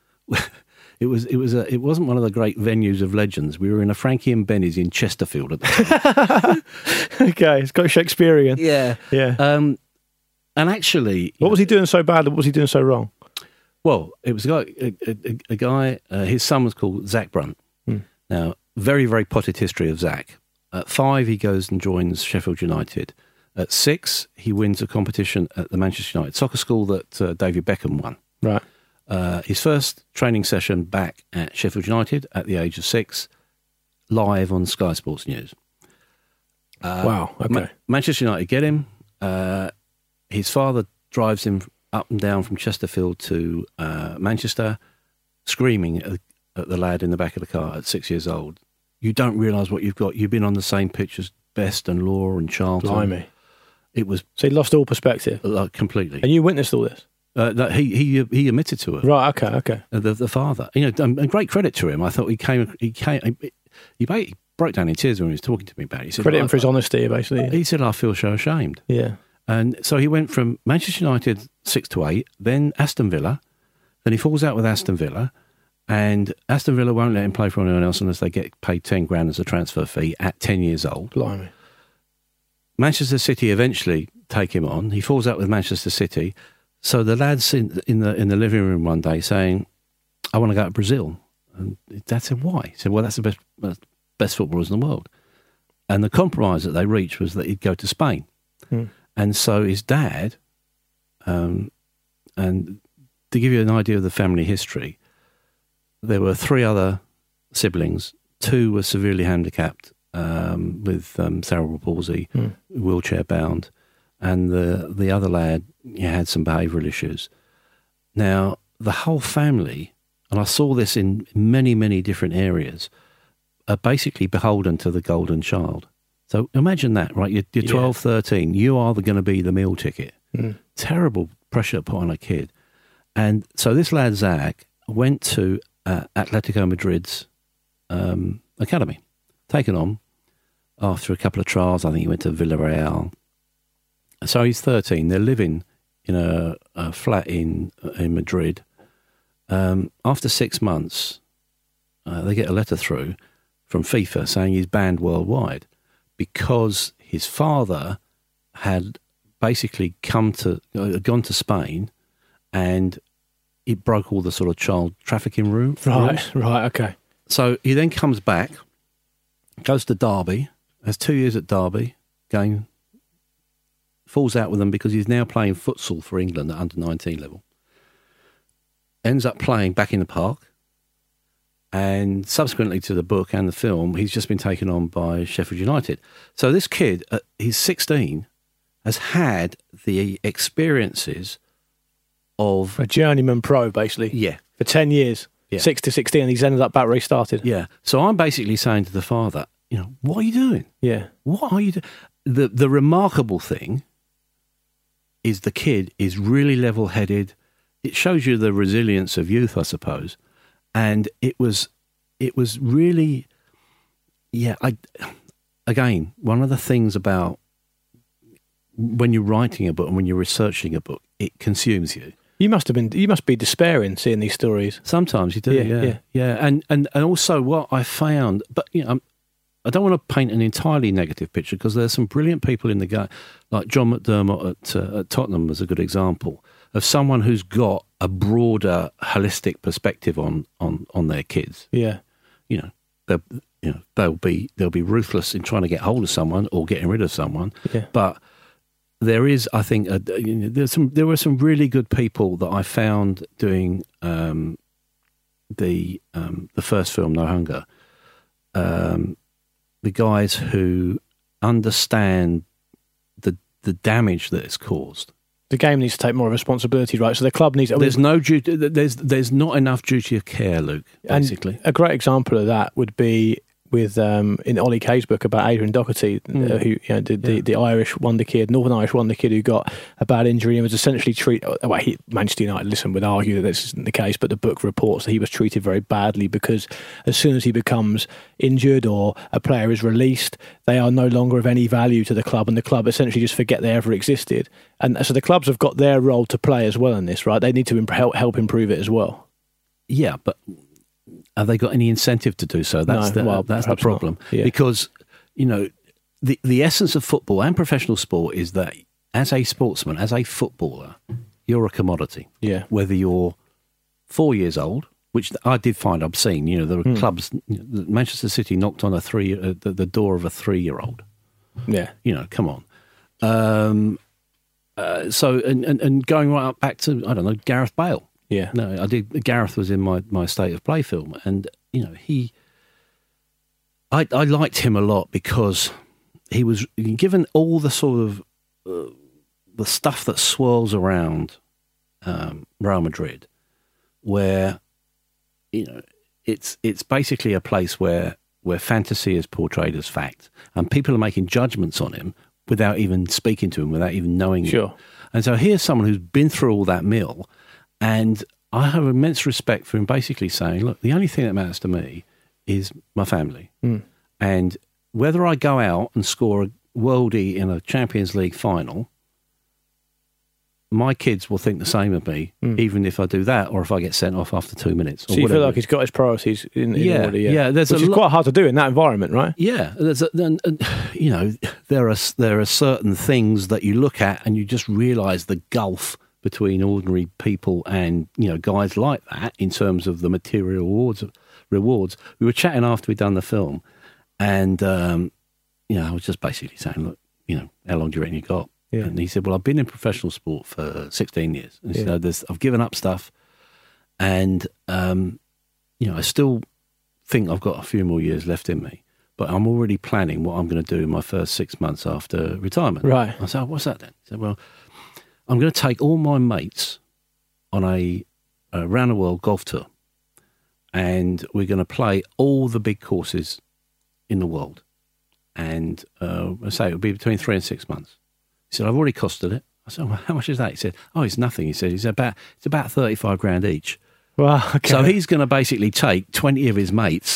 It wasn't one of the great venues of legends. We were in a Frankie and Benny's in Chesterfield at the time. Okay, it's got Shakespearean. Yeah. And actually, what was he doing so bad? What was he doing so wrong? Well, it was a guy. His son was called Zach Brunt. Now, very, very potted history of Zach. At 5, he goes and joins Sheffield United. At 6, he wins a competition at the Manchester United soccer school that David Beckham won. Right. His first training session back at Sheffield United at the age of 6, live on Sky Sports News. Wow. Okay. Manchester United get him. His father drives him up and down from Chesterfield to Manchester, screaming at the lad in the back of the car at 6 years old. You don't realise what you've got. You've been on the same pitch as Best and Law and Charlton. Blimey. It was so he lost all perspective, completely. And you witnessed all this. That he admitted to it. Right. Okay. The father, and great credit to him. I thought he broke down in tears when he was talking to me about it. He said, credit him for his honesty, basically. He said, "I feel so ashamed." Yeah. And so he went from Manchester United 6 to 8, then Aston Villa, then he falls out with Aston Villa, and Aston Villa won't let him play for anyone else unless they get paid 10 grand as a transfer fee at 10 years old. Blimey. Manchester City eventually take him on. He falls out with Manchester City. So the lad's in the living room one day saying, "I want to go to Brazil." And Dad said, "Why?" He said, "Well, that's the best footballers in the world." And the compromise that they reached was that he'd go to Spain. And so his dad, and to give you an idea of the family history, there were 3 other siblings. 2 were severely handicapped with cerebral palsy, wheelchair bound, and the other lad had some behavioural issues. Now, the whole family, and I saw this in many, many different areas, are basically beholden to the golden child. So imagine that, right? You're 12, 13. You are going to be the meal ticket. Terrible pressure put on a kid. And so this lad, Zach, went to Atletico Madrid's academy, taken on after a couple of trials. I think he went to Villarreal. So he's 13. They're living in a flat in Madrid. After 6 months, they get a letter through from FIFA saying he's banned worldwide because his father had basically gone to Spain, and it broke all the sort of child trafficking rules. Right, okay. So he then comes back, goes to Derby, has 2 years at Derby, falls out with them because he's now playing futsal for England at under-19 level. Ends up playing back in the park, and subsequently to the book and the film, he's just been taken on by Sheffield United. So this kid, he's 16, has had the experiences of a journeyman pro, basically. Yeah. For 10 years. Yeah. 6 to 16, he's ended up back where he started. Yeah. So I'm basically saying to the father, what are you doing? Yeah. What are you doing? The remarkable thing is the kid is really level-headed. It shows you the resilience of youth, I suppose. And it was really, again, one of the things about when you're writing a book and when you're researching a book, it consumes you. You must be despairing seeing these stories. Sometimes you do, yeah. And also what I found, but I don't want to paint an entirely negative picture because there's some brilliant people in the game, like John McDermott at Tottenham was a good example of someone who's got a broader, holistic perspective on their kids. Yeah, they'll be ruthless in trying to get hold of someone or getting rid of someone. Yeah. But there is, I think, there were some really good people that I found doing the first film, No Hunger. The guys who understand the damage that it's caused. The game needs to take more responsibility, right? So the club needs. There's no duty. There's not enough duty of care, Luke. Basically, and a great example of that would be with in Ollie Kay's book about Adrian Doherty, who did the Irish wonder kid, Northern Irish wonder kid, who got a bad injury and was essentially treated. Well, Manchester United, would argue that this isn't the case, but the book reports that he was treated very badly because as soon as he becomes injured or a player is released, they are no longer of any value to the club, and the club essentially just forget they ever existed. And so the clubs have got their role to play as well in this, right? They need to help improve it as well. Yeah, but have they got any incentive to do so? That's the problem. Yeah. Because, the essence of football and professional sport is that as a sportsman, as a footballer, you're a commodity. Yeah. Whether you're 4 years old, which I did find obscene. You know, there were clubs. Manchester City knocked on the door of a 3-year-old. Yeah, you know, come on. So going right up back to, I don't know, Gareth Bale. Yeah, no, I did. Gareth was in my State of Play film, and you know, I liked him a lot because he was given all the sort of the stuff that swirls around Real Madrid, where you know it's basically a place where fantasy is portrayed as fact, and people are making judgments on him without even speaking to him, without even knowing him. And so here's someone who's been through all that mill, and I have immense respect for him basically saying, look, the only thing that matters to me is my family. And whether I go out and score a worldie in a Champions League final, my kids will think the same of me, even if I do that or if I get sent off after 2 minutes. So you feel like he's got his priorities in order, yeah. Which is quite hard to do in that environment, right? Yeah, you know, there are certain things that you look at and you just realise the gulf between ordinary people and, you know, guys like that in terms of the material rewards. We were chatting after we'd done the film, and you know, I was just basically saying, look, you know, how long do you reckon you got? Yeah. And he said, well, I've been in professional sport for 16 years. And he said, I've given up stuff, and you know, I still think I've got a few more years left in me, but I'm already planning what I'm going to do in my first 6 months after retirement. Right. I said, what's that then? He said, well, I'm going to take all my mates on a round the world golf tour, and we're going to play all the big courses in the world. And I say it'll be between 3 and 6 months. He said, I've already costed it. I said, well, how much is that? He said, oh, it's nothing. He said, it's about 35 grand each. Wow. Okay. So he's going to basically take 20 of his mates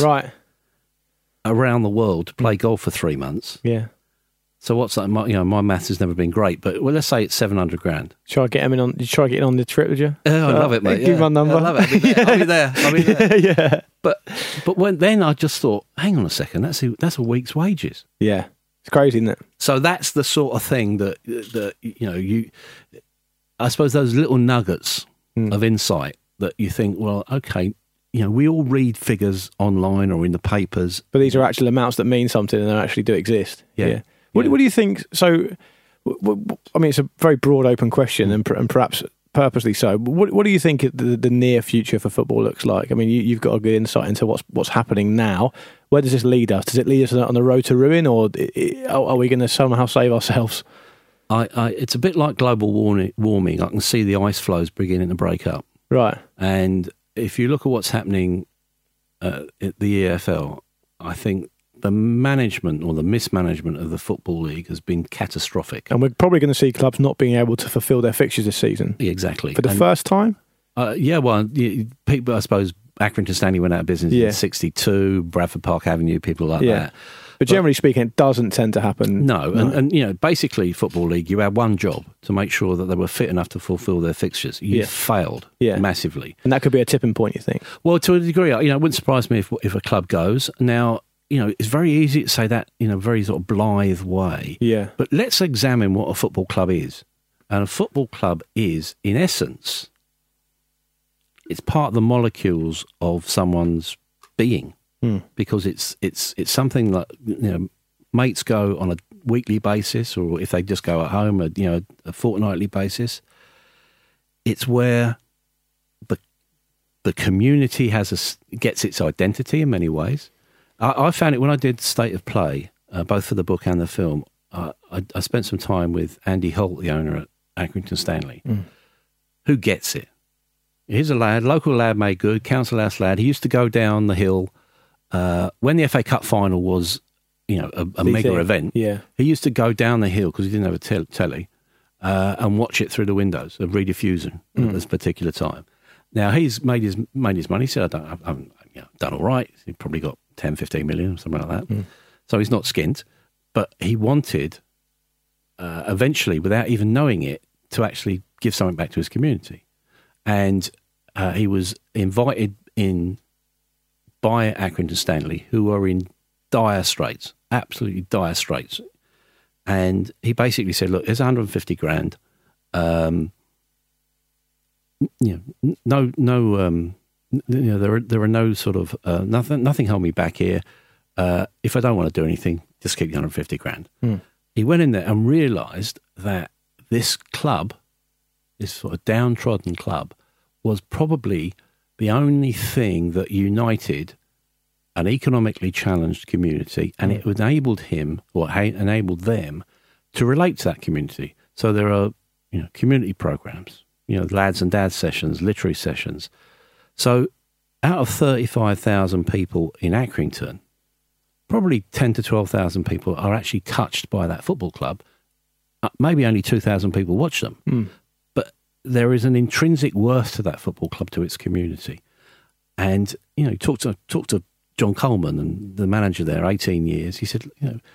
around the world to play golf for 3 months. Yeah. So what's that? My maths has never been great, but let's say it's 700 grand. Try get him in on. Did you try getting on the trip? Would you? I love it, mate. Give my number. I love it. I'll be there. Yeah. But then I just thought, hang on a second, that's a week's wages. Yeah, it's crazy, isn't it? So that's the sort of thing that you know, I suppose those little nuggets of insight that you think, well, okay, you know, we all read figures online or in the papers, but these are actual amounts that mean something and they actually do exist. Yeah. What do you think? So, I mean, it's a very broad, open question, and perhaps purposely so. What do you think the near future for football looks like? I mean, you've got a good insight into what's happening now. Where does this lead us? Does it lead us on the road to ruin, or are we going to somehow save ourselves? It's a bit like global warming. I can see the ice floes beginning to break up. Right. And if you look at what's happening at the EFL, I think the management or the mismanagement of the Football League has been catastrophic. And we're probably going to see clubs not being able to fulfil their fixtures this season. Exactly. For the first time? People, I suppose, Accrington Stanley went out of business in 62, Bradford Park Avenue, people like that. But generally speaking, it doesn't tend to happen. No. And you know, basically, Football League, you had one job to make sure that they were fit enough to fulfil their fixtures. You failed massively. And that could be a tipping point, you think? Well, to a degree, you know, it wouldn't surprise me if a club goes. Now, you know, it's very easy to say that in a very sort of blithe way. Yeah. But let's examine what a football club is. And a football club is, in essence, it's part of the molecules of someone's being, because it's something that, you know, mates go on a weekly basis, or if they just go at home, a fortnightly basis. It's where the community gets its identity in many ways. I found it when I did State of Play, both for the book and the film. I spent some time with Andy Holt, the owner at Accrington Stanley, who gets it. He's a lad, local lad made good, council house lad. He used to go down the hill when the FA Cup final was, you know, a mega event. Yeah, he used to go down the hill because he didn't have a telly and watch it through the windows of rediffusion at this particular time. Now he's made his money. He said, I've done all right. He probably got 10, 15 million or something like that. So he's not skint, but he wanted eventually, without even knowing it, to actually give something back to his community. And he was invited in by Accrington Stanley, who were in dire straits, absolutely dire straits. And he basically said, look, there's 150 grand. no, there are no sort of nothing held me back here. If I don't want to do anything, just keep the 150 grand. He went in there and realised that this club, this sort of downtrodden club, was probably the only thing that united an economically challenged community, and it enabled him, or enabled them, to relate to that community. So there are, community programs, lads and dads sessions, literary sessions. So out of 35,000 people in Accrington, probably 10 to 12,000 people are actually touched by that football club. Maybe only 2,000 people watch them. But there is an intrinsic worth to that football club, to its community. And, talk to John Coleman, and the manager there, 18 years. He said,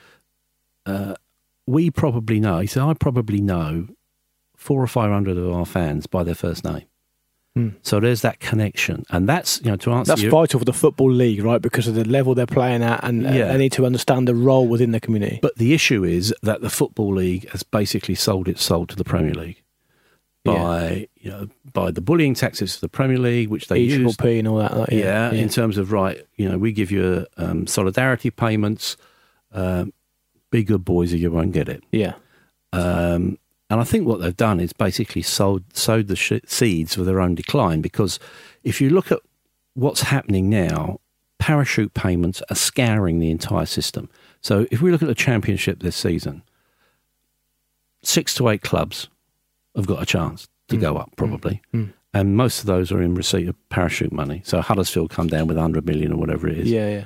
we probably know, he said, I probably know 400 or 500 of our fans by their first name. So there's that connection. And that's, to answer that's vital for the Football League, right? Because of the level they're playing at, and they need to understand the role within the community. But the issue is that the Football League has basically sold its soul to the Premier League by the bullying tactics of the Premier League, which they use. P and all that. In terms of, we give you solidarity payments, be good boys or you won't get it. Yeah. And I think what they've done is basically sowed the seeds for their own decline, because if you look at what's happening now, parachute payments are scouring the entire system. So if we look at the Championship this season, 6 to 8 clubs have got a chance to go up, probably. And most of those are in receipt of parachute money. So Huddersfield come down with 100 million or whatever it is. Yeah.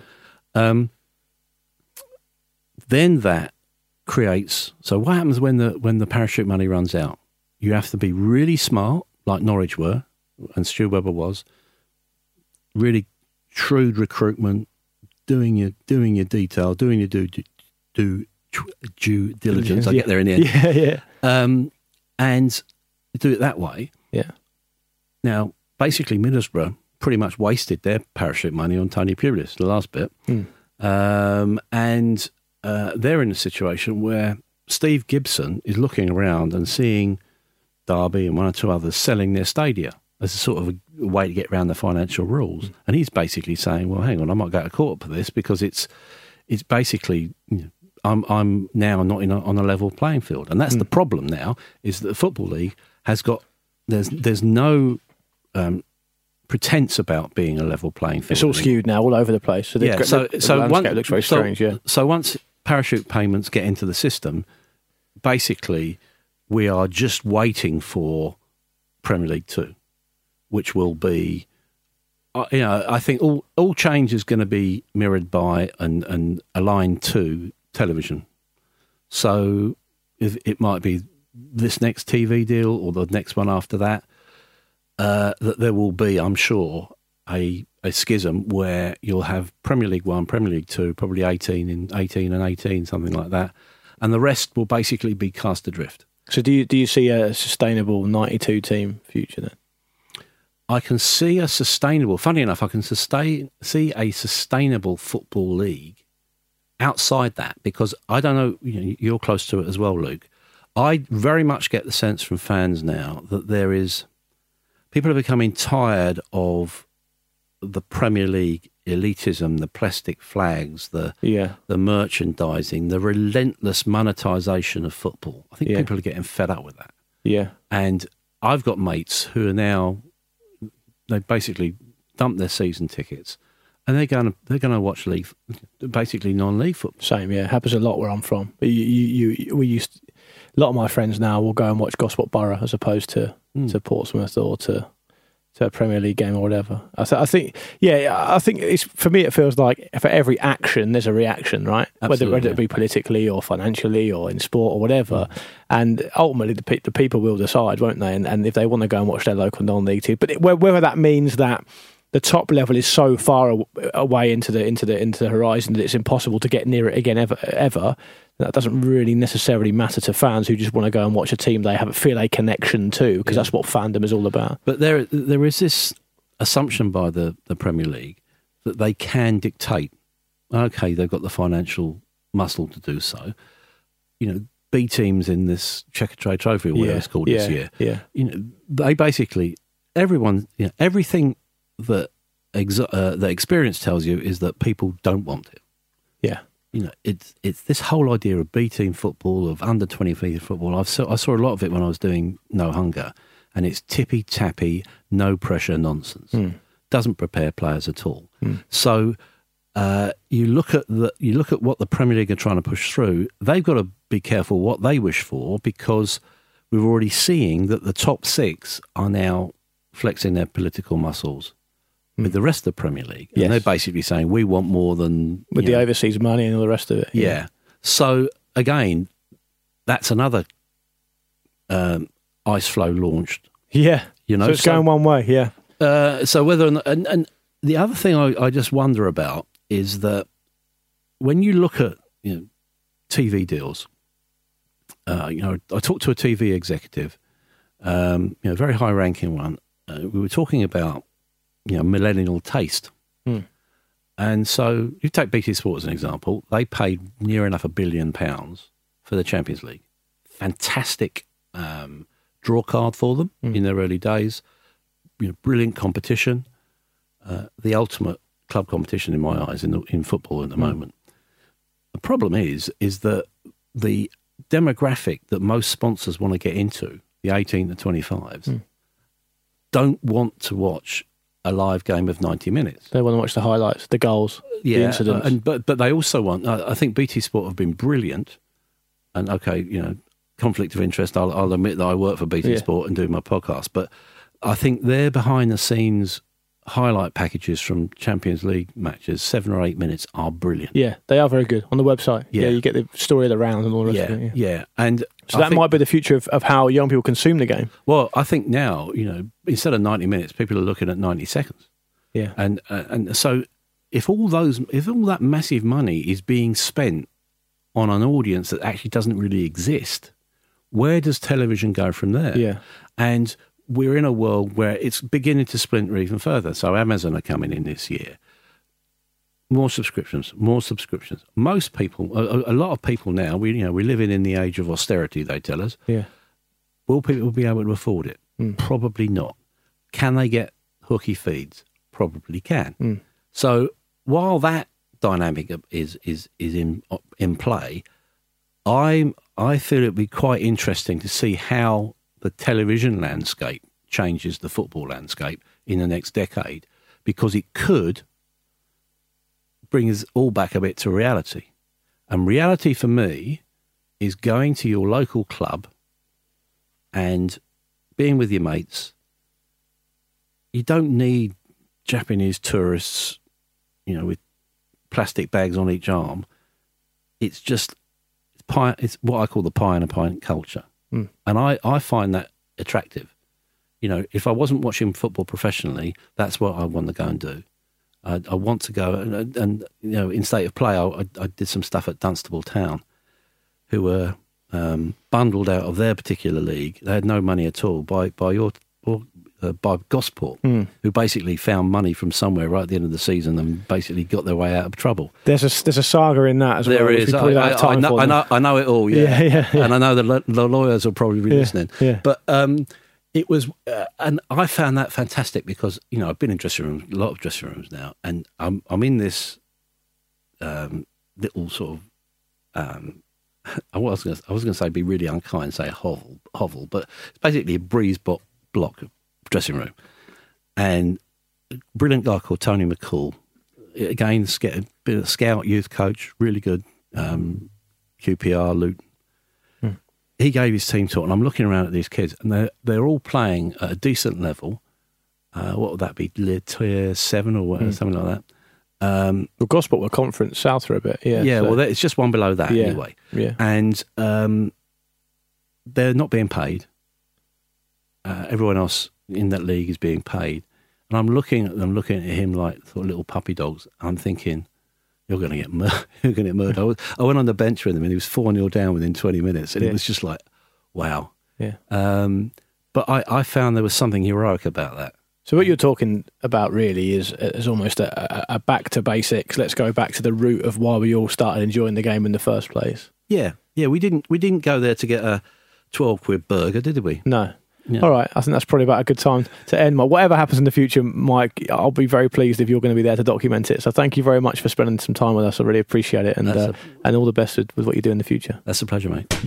Then that creates. So what happens when the parachute money runs out? You have to be really smart, like Norwich were, and Stu Webber was. Really shrewd recruitment, doing your detail, doing your due diligence. I get there in the end. And do it that way. Yeah. Now, basically, Middlesbrough pretty much wasted their parachute money on Tony Pulis, the last bit, and. They're in a situation where Steve Gibson is looking around and seeing Derby and one or two others selling their stadia as a sort of a way to get around the financial rules. And he's basically saying, well, hang on, I might go to court for this, because it's basically, I'm now not on a level playing field. And that's the problem now, is that the Football League has got, there's no pretense about being a level playing field. It's all skewed now, all over the place. So the landscape looks very strange, So once parachute payments get into the system, basically we are just waiting for Premier League 2, which will be, I think all change is going to be mirrored by and aligned to television. So if it might be this next TV deal or the next one after that, that there will be, I'm sure, a schism where you'll have Premier League 1, Premier League 2, probably 18 and 18, something like that. And the rest will basically be cast adrift. So do you see a sustainable 92-team future then? I can see a sustainable, funny enough, I can see a sustainable Football League outside that, because I don't know, you're close to it as well, Luke. I very much get the sense from fans now that people are becoming tired of the Premier League elitism, the plastic flags, the merchandising, the relentless monetisation of football. I think people are getting fed up with that. Yeah. And I've got mates who are now, they basically dumped their season tickets and they're going to watch league, basically non-league football. Same, yeah. Happens a lot where I'm from. A lot of my friends now will go and watch Gosport Borough as opposed to Portsmouth or to a Premier League game or whatever. I think it's, for me, it feels like for every action there's a reaction, right? Whether it be politically or financially or in sport or whatever. And ultimately the people will decide, won't they? And if they want to go and watch their local non-league team, but whether that means that the top level is so far away into the horizon that it's impossible to get near it again ever. That doesn't really necessarily matter to fans who just want to go and watch a team they feel a connection to, because that's what fandom is all about. But there is this assumption by the Premier League that they can dictate. Okay, they've got the financial muscle to do so. B teams in this Checkatrade Trophy or whatever it's called this year. Yeah. They basically everyone, everything that that experience tells you is that people don't want it. Yeah. It's this whole idea of B team football, of under 23 football. I saw a lot of it when I was doing No Hunger, and it's tippy tappy, no pressure nonsense. Doesn't prepare players at all. So you look at what the Premier League are trying to push through. They've got to be careful what they wish for, because we're already seeing that the top 6 are now flexing their political muscles with the rest of the Premier League. And they're basically saying, we want more than... With the overseas money and all the rest of it. Yeah. So, again, that's another ice flow launched. Yeah. So it's going one way, yeah. So whether... And the other thing I just wonder about is that when you look at TV deals, I talked to a TV executive, very high-ranking one. We were talking about millennial taste. And so you take BT Sport as an example. They paid near enough £1 billion for the Champions League. Fantastic draw card for them in their early days. Brilliant competition. The ultimate club competition in my eyes in football at the moment. The problem is that the demographic that most sponsors want to get into, the 18 to 25s, don't want to watch a live game of 90 minutes. They want to watch the highlights, the goals, the incidents. But they also want... I think BT Sport have been brilliant. And, conflict of interest, I'll admit that I work for BT Sport and do my podcast. But I think their behind-the-scenes highlight packages from Champions League matches, 7 or 8 minutes, are brilliant. Yeah, they are very good. On the website, you get the story of the round and all the rest of it. Yeah. And so that might be the future of how young people consume the game. Well, I think now, instead of 90 minutes, people are looking at 90 seconds. Yeah. And so if all that massive money is being spent on an audience that actually doesn't really exist, where does television go from there? Yeah. And we're in a world where it's beginning to splinter even further. So Amazon are coming in this year. More subscriptions. Most people, a lot of people now, we're living in the age of austerity, they tell us. Yeah. Will people be able to afford it? Probably not. Can they get hooky feeds? Probably can. So while that dynamic is in play, I feel it'd be quite interesting to see how the television landscape changes the football landscape in the next decade, because it could bring us all back a bit to reality. And reality for me is going to your local club and being with your mates. You don't need Japanese tourists, with plastic bags on each arm. It's what I call the pie in a pint culture. And I find that attractive. If I wasn't watching football professionally, that's what I want to go and do. I want to go and in State of Play, I did some stuff at Dunstable Town, who were bundled out of their particular league. They had no money at all by Gosport, who basically found money from somewhere right at the end of the season and basically got their way out of trouble. There's a saga in that as well. There is. I know it all. Yeah. And I know the lawyers will probably be listening. Yeah. But it was, and I found that fantastic because I've been in dressing rooms, a lot of dressing rooms now, and I'm in this little sort of. I was going to say be really unkind and say hovel, but it's basically a breeze block dressing room, and a brilliant guy called Tony McCall, again a bit of scout youth coach, really good, QPR Luton. He gave his team to it, and I'm looking around at these kids, and they're all playing at a decent level. What would that be, Tier 7 or whatever, something like that. Well, Gosport were Conference South for a bit, Yeah, so. Well, it's just one below that anyway. Yeah. And they're not being paid. Everyone else in that league is being paid. And I'm looking at him like sort of little puppy dogs. I'm thinking, you're going to get murdered. I went on the bench with him and he was 4-0 down within 20 minutes. And it was just like, wow. Yeah. But I found there was something heroic about that. So what you're talking about really is almost a back to basics. Let's go back to the root of why we all started enjoying the game in the first place. Yeah. We didn't go there to get a 12 quid burger, did we? No. Yeah. All right, I think that's probably about a good time to end. Whatever happens in the future, Mike, I'll be very pleased if you're going to be there to document it. So thank you very much for spending some time with us. I really appreciate it, and all the best with what you do in the future. That's a pleasure, mate.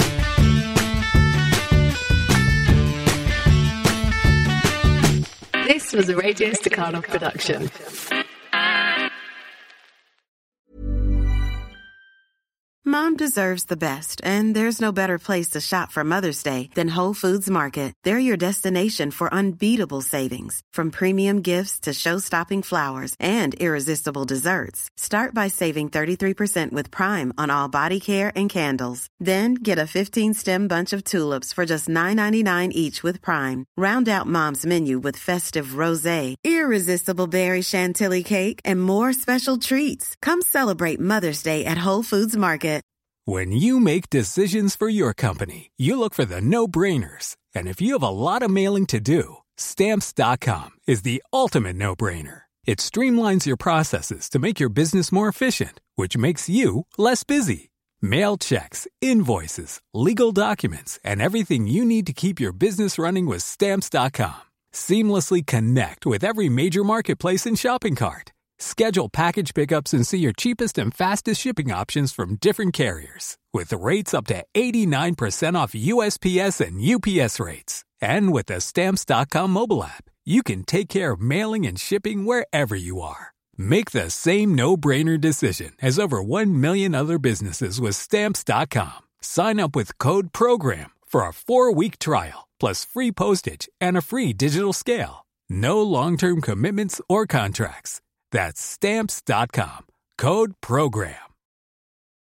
This was a Radio Staccato production. Mom deserves the best, and there's no better place to shop for Mother's Day than Whole Foods Market. They're your destination for unbeatable savings, from premium gifts to show-stopping flowers and irresistible desserts. Start by saving 33% with Prime on all body care and candles. Then get a 15-stem bunch of tulips for just $9.99 each with Prime. Round out Mom's menu with festive rosé, irresistible berry chantilly cake, and more special treats. Come celebrate Mother's Day at Whole Foods Market. When you make decisions for your company, you look for the no-brainers. And if you have a lot of mailing to do, Stamps.com is the ultimate no-brainer. It streamlines your processes to make your business more efficient, which makes you less busy. Mail checks, invoices, legal documents, and everything you need to keep your business running with Stamps.com. Seamlessly connect with every major marketplace and shopping cart. Schedule package pickups and see your cheapest and fastest shipping options from different carriers, with rates up to 89% off USPS and UPS rates. And with the Stamps.com mobile app, you can take care of mailing and shipping wherever you are. Make the same no-brainer decision as over 1 million other businesses with Stamps.com. Sign up with code PROGRAM for a 4-week trial, plus free postage and a free digital scale. No long-term commitments or contracts. That's Stamps.com. Code PROGRAM.